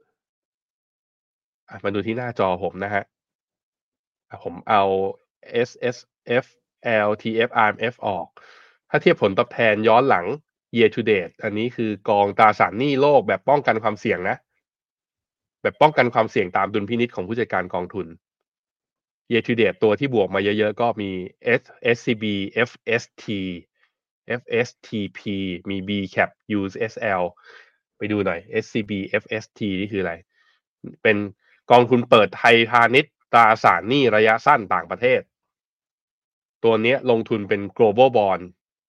อ่ะมาดูที่หน้าจอผมนะฮะอ่ะผมเอา เอส เอส เอฟ แอล ที เอฟ อาร์ เอ็ม เอฟ ออกถ้าเทียบผลตอบแทนย้อนหลัง year to date อันนี้คือกองตราสารหนี้โลกแบบป้องกันความเสี่ยงนะแบบป้องกันความเสี่ยงตามดุลพินิจของผู้จัดการกองทุน year to date ตัวที่บวกมาเยอะๆก็มี S เอส ซี บี เอฟ เอส ที เอฟ เอส ที พี มี B cap ยู เอส แอล ไปดูหน่อย เอส ซี บี เอฟ เอส ที นี่คืออะไรเป็นกองทุนเปิดไทยพาณิชย์ตราสารหนี้ระยะสั้นต่างประเทศตัวนี้ลงทุนเป็น global bond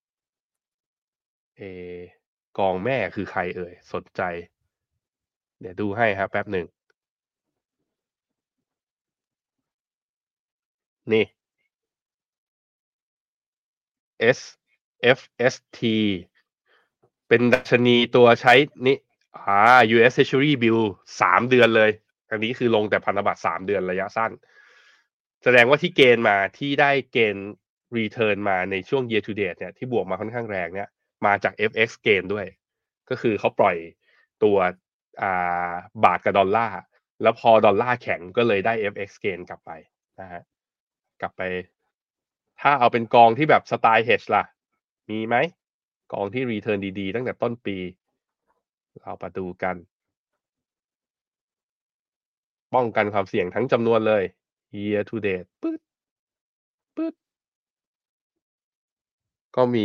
เอกองแม่คือใครเอ่ยสนใจเดี๋ยวดูให้ครับแป๊บหนึ่งนี่ S เอฟ เอส ที เป็นดัชนีตัวใช้นี่อ่า ยู เอส Treasury Bill สามเดือนเลยอันนี้คือลงแต่พันธบัตรสามเดือนระยะสั้นแสดงว่าที่เกณฑ์มาที่ได้เกณฑ์ return มาในช่วง year to date เนี่ยที่บวกมาค่อนข้างแรงเนี่ยมาจาก เอฟ เอ็กซ์ เกณฑ์ด้วยก็คือเขาปล่อยตัวอ่าบาทกับดอลลาร์แล้วพอดอลลาร์แข็งก็เลยได้ เอฟ เอ็กซ์ เกณฑ์กลับไปนะฮะกลับไปถ้าเอาเป็นกองที่แบบสไตล์ hedge ล่ะมีไหมกองที่ return ดีๆตั้งแต่ต้นปีเรามาดูกันป้องกันความเสี่ยงทั้งจำนวนเลย year to date ปึ๊ดปึ๊ดก็มี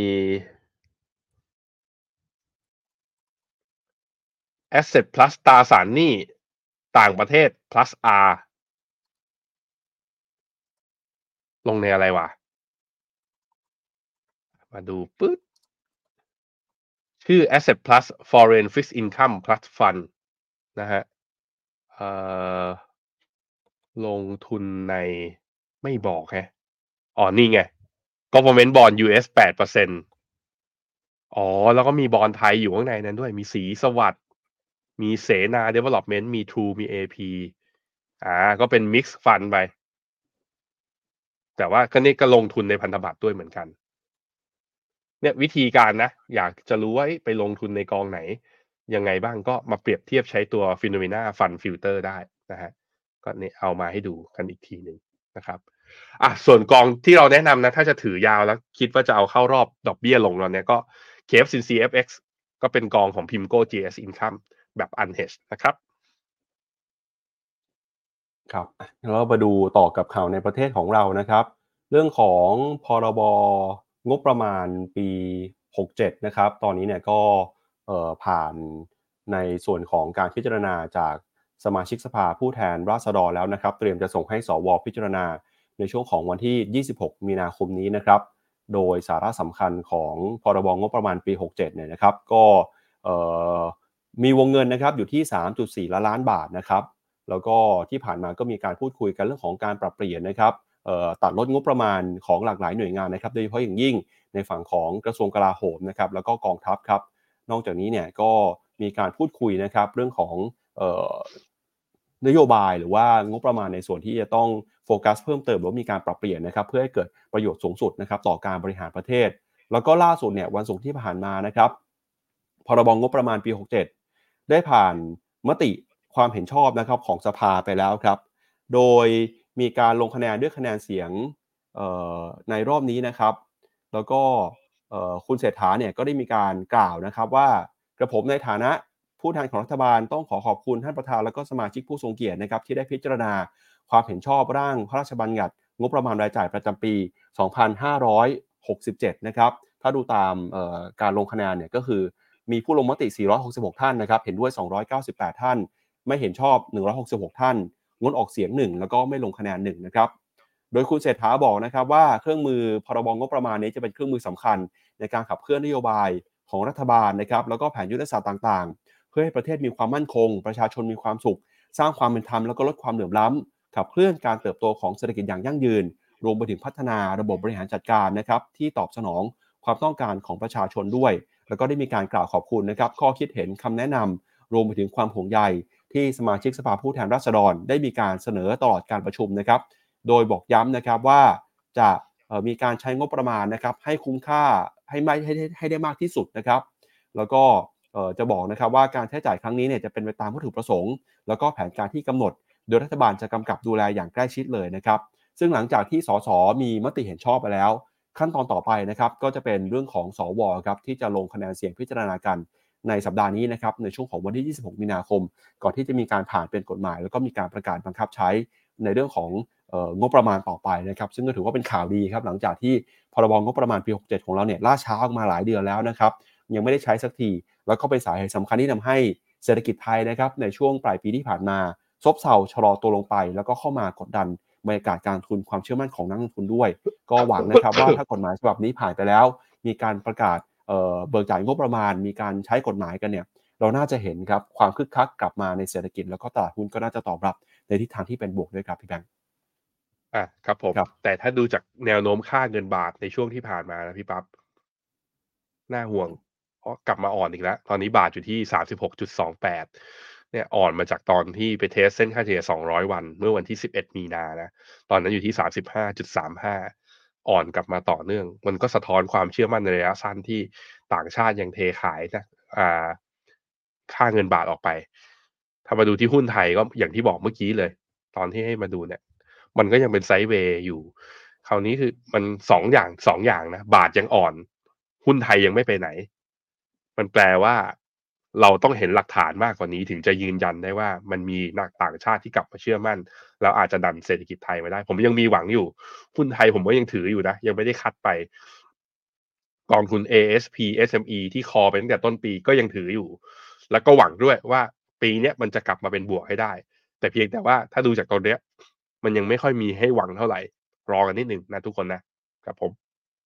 Asset Plus ตราสารหนี้ต่างประเทศ plus R ลงในอะไรวะมาดูปึ๊ดชื่อ Asset Plus Foreign Fixed Income Plus Fund นะฮะเอ่อลงทุนในไม่บอกแฮะอ๋อนี่ไง Government Bond ยู เอส แปดเปอร์เซ็นต์อร์เซ็นต์อ๋อแล้วก็มีบอนด์ไทยอยู่ข้างในนั้นด้วยมีสีสวัสด์มีเสนา Development มี True มี เอ พี อ่าก็เป็น Mix Fund ไปแต่ว่าก็นี่ก็ลงทุนในพันธบัตรด้วยเหมือนกันเนี่ยวิธีการนะอยากจะรู้ว่าไปลงทุนในกองไหนยังไงบ้างก็มาเปรียบเทียบใช้ตัว Phenomena Fund Filter ได้นะฮะก็เนี่ยเอามาให้ดูกันอีกทีหนึ่งนะครับอ่ะส่วนกองที่เราแนะนำนะถ้าจะถือยาวแล้วคิดว่าจะเอาเข้ารอบดอกเบี้ยลงแล้วเนี่ยก็ เค เอฟ ซิน ซี เอฟ เอ็กซ์ ก็เป็นกองของ Pimco จี เอส Income แบบ unhedged นะครับครับแล้วเรามาดูต่อกับข่าวในประเทศของเรานะครับเรื่องของพรบงบประมาณปีหกเจ็ดนะครับตอนนี้เนี่ยก็เอ่อผ่านในส่วนของการพิจารณาจากสมาชิกสภาผู้แทนราษฎรแล้วนะครับเตรียมจะส่งให้สวพิจารณาในช่วงของวันที่ยี่สิบหกมีนาคมนี้นะครับโดยสาระสำคัญของพรบงบประมาณปีหกเจ็ดเนี่ยนะครับก็เอ่อมีวงเงินนะครับอยู่ที่ สามจุดสี่ ล้านล้านบาทนะครับแล้วก็ที่ผ่านมาก็มีการพูดคุยกันเรื่องของการปรับเปลี่ยนนะครับเอ่อตัดลดงบประมาณของหลากหลายหน่วยงานนะครับโดยเฉพาะอย่างยิ่งในฝั่งของกระทรวงกลาโหมนะครับแล้วก็กองทัพครับนอกจากนี้เนี่ยก็มีการพูดคุยนะครับเรื่องของเอ่อนโยบายหรือว่างบประมาณในส่วนที่จะต้องโฟกัสเพิ่มเติมหรือว่ามีการปรับเปลี่ยนนะครับเพื่อให้เกิดประโยชน์สูงสุดนะครับต่อการบริหารประเทศแล้วก็ล่าสุดเนี่ยวันศุกร์ที่ผ่านมานะครับพรบงบประมาณปีหกสิบเจ็ดได้ผ่านมติความเห็นชอบนะครับของสภาไปแล้วครับโดยมีการลงคะแนนด้วยคะแนนเสียงเอ่อในรอบนี้นะครับแล้วก็เอ่อคุณเศรษฐาเนี่ยก็ได้มีการกล่าวนะครับว่ากระผมในฐานะผู้แทนของรัฐบาลต้องขอขอบคุณท่านประธานและก็สมาชิกผู้ทรงเกียรตินะครับที่ได้พิจารณาความเห็นชอบร่างพระราชบัญญัติงบประมาณรายจ่ายประจำปี สองพันห้าร้อยหกสิบเจ็ด นะครับถ้าดูตามเอ่อการลงคะแนนเนี่ยก็คือมีผู้ลงมติสี่ร้อยหกสิบหกท่านนะครับเห็นด้วยสองร้อยเก้าสิบแปดท่านไม่เห็นชอบหนึ่งร้อยหกสิบหกท่านงดออกเสียงหนึ่งแล้วก็ไม่ลงคะแนนหนึ่งนะครับโดยคุณเศรษฐาบอกนะครับว่าเครื่องมือพรบงบประมาณนี้จะเป็นเครื่องมือสำคัญในการขับเคลื่อนนโยบายของรัฐบาลนะครับแล้วก็แผนยุทธศาสตร์ต่างๆเพื่อให้ประเทศมีความมั่นคงประชาชนมีความสุขสร้างความเป็นธรรมแล้วก็ลดความเหลื่อมล้ำขับเคลื่อนการเติบโตของเศรษฐกิจอย่างยั่งยืนรวมไปถึงพัฒนาระบบบริหารจัดการนะครับที่ตอบสนองความต้องการของประชาชนด้วยแล้วก็ได้มีการกล่าวขอบคุณนะครับข้อคิดเห็นคำแนะนำรวมไปถึงความห่วงใยที่สมาชิกสภาผู้แทนราษฎรได้มีการเสนอตลอดการประชุมนะครับโดยบอกย้ำนะครับว่าจะเอ่อมีการใช้งบประมาณนะครับให้คุ้มค่าให้ไม่ให้ได้ให้ได้มากที่สุดนะครับแล้วก็เอ่อจะบอกนะครับว่าการใช้จ่ายครั้งนี้เนี่ยจะเป็นไปตามวัตถุประสงค์แล้วก็แผนการที่กำหนดโดยรัฐบาลจะกำกับดูแลอย่างใกล้ชิดเลยนะครับซึ่งหลังจากที่สสมีมติเห็นชอบไปแล้วขั้นตอนต่อไปนะครับก็จะเป็นเรื่องของสวครับที่จะลงคะแนนเสียงพิจารณากันในสัปดาห์นี้นะครับในช่วงของวันที่ยี่สิบหกมีนาคมก่อนที่จะมีการผ่านเป็นกฎหมายแล้วก็มีการประกาศบังคับใช้ในเรื่องของเอ่องบประมาณต่อไปนะครับซึ่งก็ถือว่าเป็นข่าวดีครับหลังจากที่พรบงบประมาณปีหกสิบเจ็ดของเราเนี่ยล่าช้าออกมาหลายเดือนแล้วนะครับยังไม่ได้ใช้สักทีแล้วก็เป็นสาเหตุสำคัญที่ทำให้เศรษฐกิจไทยนะครับในช่วงปลายปีที่ผ่านมาซบเซาชะลอตัวลงไปแล้วก็เข้ามากดดันบรรยากาศการลงทุนความเชื่อมั่นของนักลงทุนด้วยก็หวังนะครับว่าถ้ากฎหมายฉบับนี้ผ่านไปแล้วมีการประกาศเอ่อเบิกจ่ายงบประมาณมีการใช้กฎหมายกันเนี่ยเราน่าจะเห็นครับความคึกคักกลับมาในเศรษฐกิจแล้วก็ตลาดหุ้นก็น่าจะตอบรับในทิศทางที่เป็นบวกด้วยครับพี่แบงค์อาครับผมครับแต่ถ้าดูจากแนวโน้มค่าเงินบาทในช่วงที่ผ่านมานะพี่ปั๊บน่าห่วงเพราะกลับมาอ่อนอีกแล้วตอนนี้บาทอยู่ที่สามสิบหกจุดสองแปดเนี่ยอ่อนมาจากตอนที่ไปเทสต์เส้นค่าเฉลี่ยสองร้อยวันเมื่อวันที่สิบเอ็ดมีนานะตอนนั้นอยู่ที่สามสิบห้าจุดสามห้าอ่อนกลับมาต่อเนื่องมันก็สะท้อนความเชื่อมั่นในระยะสั้นที่ต่างชาติยังเทขายนะอ่าค่าเงินบาทออกไปถ้ามาดูที่หุ้นไทยก็อย่างที่บอกเมื่อกี้เลยตอนที่ให้มาดูเนี่ย มันก็ยังเป็นไซด์เวย์อยู่ คราวนี้คือมันสองอย่างสองอย่างนะบาทยังอ่อนหุ้นไทยยังไม่ไปไหน มันแปลว่าเราต้องเห็นหลักฐานมากกว่านี้ถึงจะยืนยันได้ว่ามันมีนักต่างชาติที่กลับมาเชื่อมั่นแล้วอาจจะดันเศรษฐกิจไทยมาได้ผมยังมีหวังอยู่หุ้นไทยผมก็ยังถืออยู่นะยังไม่ได้คัดไปกองทุน เอ เอส พี เอส เอ็ม อี ที่คอไปตั้งแต่ต้นปีก็ยังถืออยู่แล้วก็หวังด้วยว่าปีเนี้ยมันจะกลับมาเป็นบวกให้ได้แต่เพียงแต่ว่าถ้าดูจากตอนเนี้ยมันยังไม่ค่อยมีให้หวังเท่าไหร่รอกันนิดหนึ่งนะทุกคนนะครับผม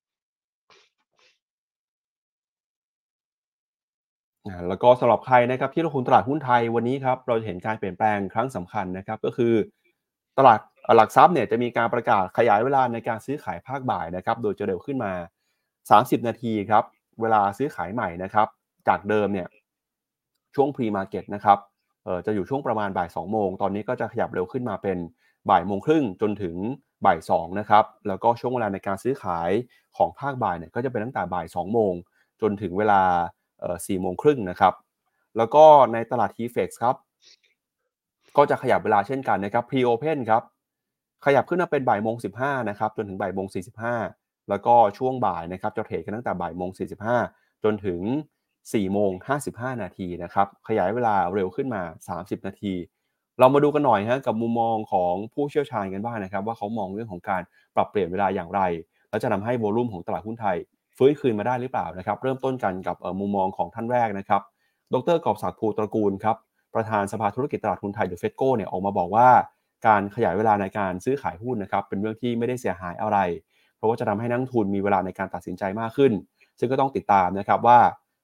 อ่าแล้วก็สำหรับใครนะครับที่ลงทุนตลาดหุ้นไทยวันนี้ครับเราจะเห็นการเปลี่ยนแปลงครั้งสำคัญนะครับก็คือตลาดหลักทรัพย์เนี่ยจะมีการประกาศขยายเวลาในการซื้อขายภาคบ่ายนะครับโดยจะเร็วขึ้นมาสามสิบนาทีครับเวลาซื้อขายใหม่นะครับจากเดิมเนี่ยช่วง Pre Market นะครับเอ่อจะอยู่ช่วงประมาณบ่ายสองโมงตอนนี้ก็จะขยับเร็วขึ้นมาเป็นบ่ายโมงครึ่งจนถึงบ่ายสองนะครับแล้วก็ช่วงเวลาในการซื้อขายของภาคบ่ายเนี่ยก็จะเป็นตั้งแต่บ่ายสองโมงจนถึงเวลา เอ่อสี่โมงครึ่งนะครับแล้วก็ในตลาด ที เอฟ อี เอ็กซ์ ครับก็จะขยับเวลาเช่นกันนะครับ Pre-Open ครับขยับขึ้นมาเป็นบ่ายโมงสิบห้านะครับจนถึงบ่ายโมงสี่สิบห้าแล้วก็ช่วงบ่ายนะครับจะเทรดกันตั้งแต่บ่ายโมงสี่สิบห้าจนถึงสี่โมงห้าสิบห้านาทีนะครับขยายเวลาเร็วขึ้นมาสามสิบนาทีเรามาดูกันหน่อยฮะกับมุมมองของผู้เชี่ยวชาญกันบ้างนะครับว่าเขามองเรื่องของการปรับเปลี่ยนเวลาอย่างไรแล้วจะทำให้โวลุ่มของตลาดหุ้นไทย ฟื้นคืนมาได้หรือเปล่านะครับเริ่มต้นกันกับมุมมองของท่านแรกนะครับดรกอบศักดิ์ภูตระกูลครับประธานสภาธุรกิจตลาดหุ้นไทยหรือเฟดโก้เนี่ยออกมาบอกว่าการขยายเวลาในการซื้อขายหุ้นนะครับเป็นเรื่องที่ไม่ได้เสียหายอะไรเพราะว่าจะทำให้นักทุนมีเวลาในการตัดสินใจมากขึ้นซึ่งก็ต้องติดตามนะครับว่า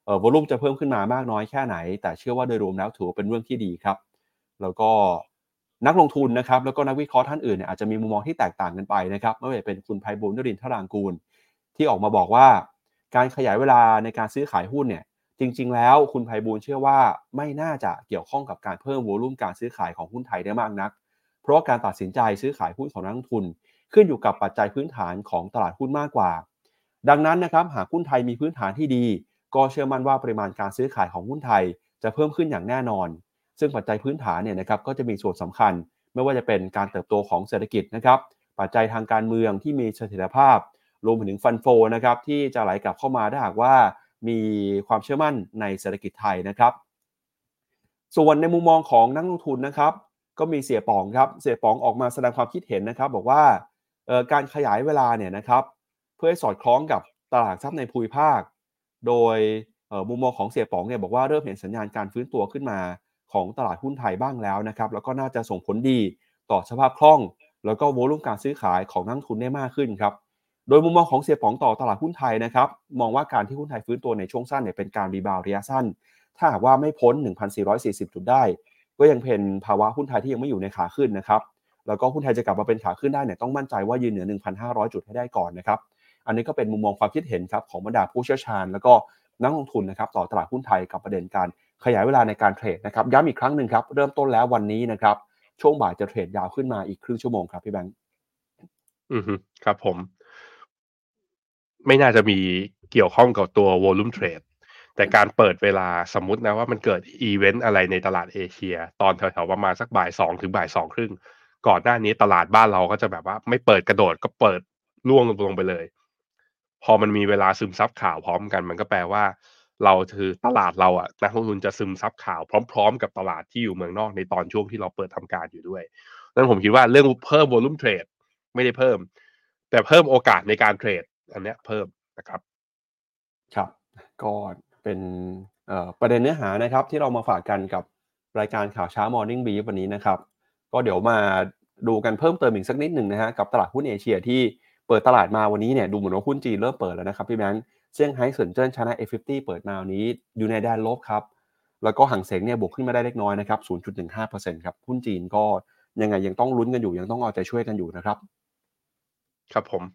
เอ่อวอลุ่มจะเพิ่มขึ้นมามากน้อยแค่ไหนแต่เชื่อว่าโดยรวมแล้วถือว่าเป็นเรื่องที่ดีครับแล้วก็นักลงทุนนะครับแล้วก็นักวิเคราะห์ท่านอื่นเนี่ยอาจจะมีมุมมองที่แตกต่างกันไปนะครับไม่ว่าจะเป็นคุณไพบูลย์ นรินทร์ ทรางกูลที่ออกมาบอกว่าการขยายเวลาในการซื้อขายหุ้นเนี่ยจริงๆแล้วคุณไพบูลย์เชื่อว่าไม่น่าจะเกี่ยวข้องกับการเพิ่มวอลุ่มการซื้อขายของหุ้นไทยได้มากนักเพราะว่าการตัดสินใจซื้อขายหุ้นของนักลงทุนขึ้นอยู่กับปัจจัยพื้นฐานของตลาดหุ้นมากกว่าดังนั้นนะครับหากหุ้นไทยมีพื้นฐานที่ดีก็เชื่อมั่นว่าปริมาณการซื้อขายของหุ้นไทยจะเพิ่มขึ้นอย่างแน่นอนซึ่งปัจจัยพื้นฐานเนี่ยนะครับก็จะมีส่วนสำคัญไม่ว่าจะเป็นการเติบโตของเศรษฐกิจนะครับปัจจัยทางการเมืองที่มีเสถียรภาพรวมไปถึงฟันโฟนะครับที่จะไหลกลับเข้ามาถ้าหากว่ามีความเชื่อมั่นในเศรษฐกิจไทยนะครับส่วนในมุมมองของนักลงทุนนะครับก็มีเสี่ยป๋องครับเสี่ยป๋องออกมาแสดงความคิดเห็นนะครับบอกว่าเอ่อการขยายเวลาเนี่ยนะครับเพื่อให้สอดคล้องกับตลาดทรัพย์ในภูมิภาคโดยเอ่อมุมมองของเสี่ยป๋องเนี่ยบอกว่าเริ่มเห็นสัญญาณการฟื้นตัวขึ้นมาของตลาดหุ้นไทยบ้างแล้วนะครับแล้วก็น่าจะส่งผลดีต่อสภาพคล่องแล้วก็โวลุ่มการซื้อขายของนักลงทุนได้มากขึ้นครับโดยมุมมองของเสี่ยป๋องต่อตลาดหุ้นไทยนะครับมองว่าการที่หุ้นไทยฟื้นตัวในช่วงสั้นเนี่ยเป็นการรีบาวด์ระยะสั้นถ้าหากว่าไม่พ้น หนึ่งพันสี่ร้อยสี่สิบ จุดได้ก็ยังเป็นภาวะหุ้นไทยที่ยังไม่อยู่ในขาขึ้นนะครับแล้วก็หุ้นไทยจะกลับมาเป็นขาขึ้นได้เนี่ยต้องมั่นใจว่ายืนเหนือ หนึ่งพันห้าร้อย จุดให้ได้ก่อนนะครับอันนี้ก็เป็นมุมมองความคิดเห็นครับของบรรดาผู้เชี่ยวชาญแล้วก็นักลงทุนนะครับต่อตลาดหุ้นไทยกับประเด็นการขยายเวลาในการเทรดนะครับย้ำอีกครั้งหนึ่งครับเริ่มต้นแล้ววันนี้นะครับช่วงบ่ายจะเทรดยาวขึ้นมาอีกครึ่งชั่วโมงครับพี่แบงค์อือฮึครับผมไม่น่าจะมีเกี่ยวข้องกับตัว volume trade แต่การเปิดเวลาสมมุตินะว่ามันเกิดอีเวนต์อะไรในตลาดเอเชียตอนแถวๆประมาณสักบ่ายสองถึงบ่ายสองครึ่งก่อนหน้านี้ตลาดบ้านเราก็จะแบบว่าไม่เปิดกระโดดก็เปิดล่วงลงไปเลยพอมันมีเวลาซึมซับข่าวพร้อมกันมันก็แปลว่าเราคือตลาดเราอ่ะนักลงทุนจะซึมซับข่าวพร้อมๆกับตลาดที่อยู่เมืองนอกในตอนช่วงที่เราเปิดทำการอยู่ด้วยนั้นผมคิดว่าเรื่องเพิ่ม volume trade ไม่ได้เพิ่มแต่เพิ่มโอกาสในการเทรดอันเนี้ยเพิ่มนะครับครับก็เป็นเอ่อประเด็นเนื้อหานะครับที่เรามาฝากกันกับรายการข่าวเช้า Morning Brief วันนี้นะครับก็เดี๋ยวมาดูกันเพิ่มเติมอีกสักนิดหนึ่งนะฮะกับตลาดหุ้นเอเชียที่เปิดตลาดมาวันนี้เนี่ยดูเหมือนว่าหุ้นจีนเริ่มเปิดแล้วนะครับพี่แบงค์เซี่ยงไฮ้เซินเจิ้น China เอ ห้าสิบ เปิดมาวันนี้อยู่ในแดนลบครับแล้วก็หังเส็งเนี่ยบวกขึ้นมาได้เล็กน้อยนะครับ ศูนย์จุดหนึ่งห้าเปอร์เซ็นต์ ครับหุ้นจีนก็ยังไงยังต้องลุ้นกันอยู่ยังต้องเอาใจช่วยกันอยู่นะครับครับผม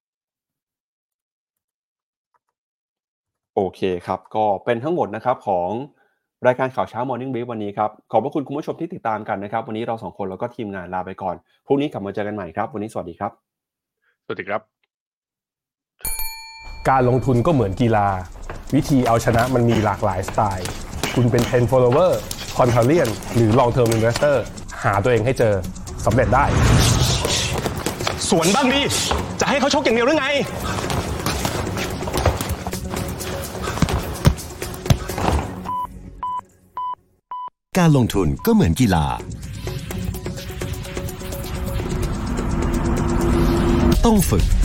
โอเคครับก็เป็นทั้งหมดนะครับของรายการข่าวเช้า Morning Brief วันนี้ครับขอบพระคุณคุณผู้ชมที่ติดตามกันนะครับวันนี้เราสองคนแล้วก็ทีมงานลาไปก่อนพรุ่งนี้กลับมาเจอกันใหม่ครับวันนี้สวัสดีครับสวัสดีครับการลงทุนก็เหมือนกีฬาวิธีเอาชนะมันมีหลากหลายสไตล์คุณเป็น trend follower contrarian หรือ long term investor หาตัวเองให้เจอสำเร็จได้สวนบ้างดิจะให้เขาชกอย่างเดียวหรือไงการลงทุนก็เหมือนกีฬาต้องฝึก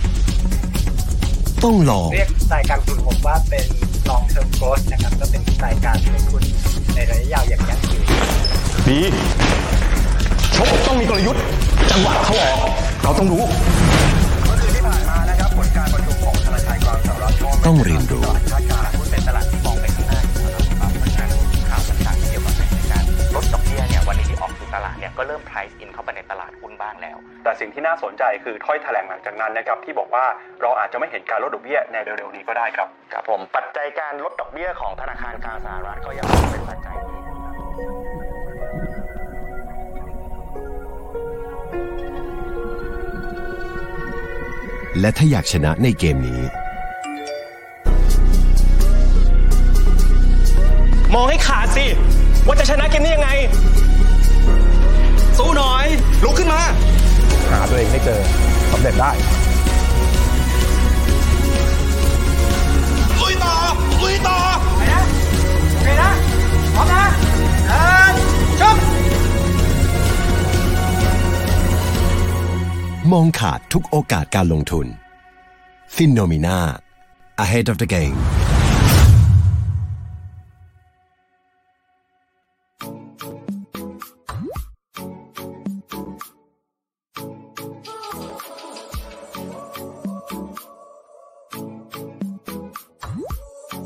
ต้องลองเรียกสไตล์การลงทุนผมว่าเป็น long term growth นะครับก็เป็นสไตล์การลงทุนในระยะยาวอย่างยั่งยืนดีชกต้องมีกลยุทธ์จังหวะเข้าออกเราต้องรู้เมื่อคืนที่ผ่านมานะครับผลการประชุมของธนาคารกลางสหรัฐต้องเรียนรู้คาดการณ์หุ้นเป็นตลาดที่มองไปข้างหน้านะครับเพราะฉะนั้นข่าวต่างๆที่เกี่ยวกับการลดดอกเบี้ยเนี่ยวันนี้ที่ออกสู่ตลาดเนี่ยก็เริ่ม price in เข้าไปในตลาดหุ้นบ้างแล้วแต่สิ่งที่น่าสนใจคือถ้อยแถลงหลังจากนั้นนะครับที่บอกว่าเราอาจจะไม่เห็นการลดดอกเบี้ยในเร็วๆนี้ก็ได้ครับครับผมปัจจัยการลดดอกเบี้ยของธนาคารกลางสหรัฐก็ยังเป็นปัจจัยที่และถ้าอยากชนะในเกมนี้มองให้ขาดสิว่าจะชนะเกมนี้ยังไงสู้หน่อยลุกขึ้นมาหาตัวเองให้เจอสำเร็จได้ลุยต่อลุยต่อไปนะโอเคนะพร้อมนะเดินชกมองขาดทุกโอกาสการลงทุน Phenomena Ahead of the Game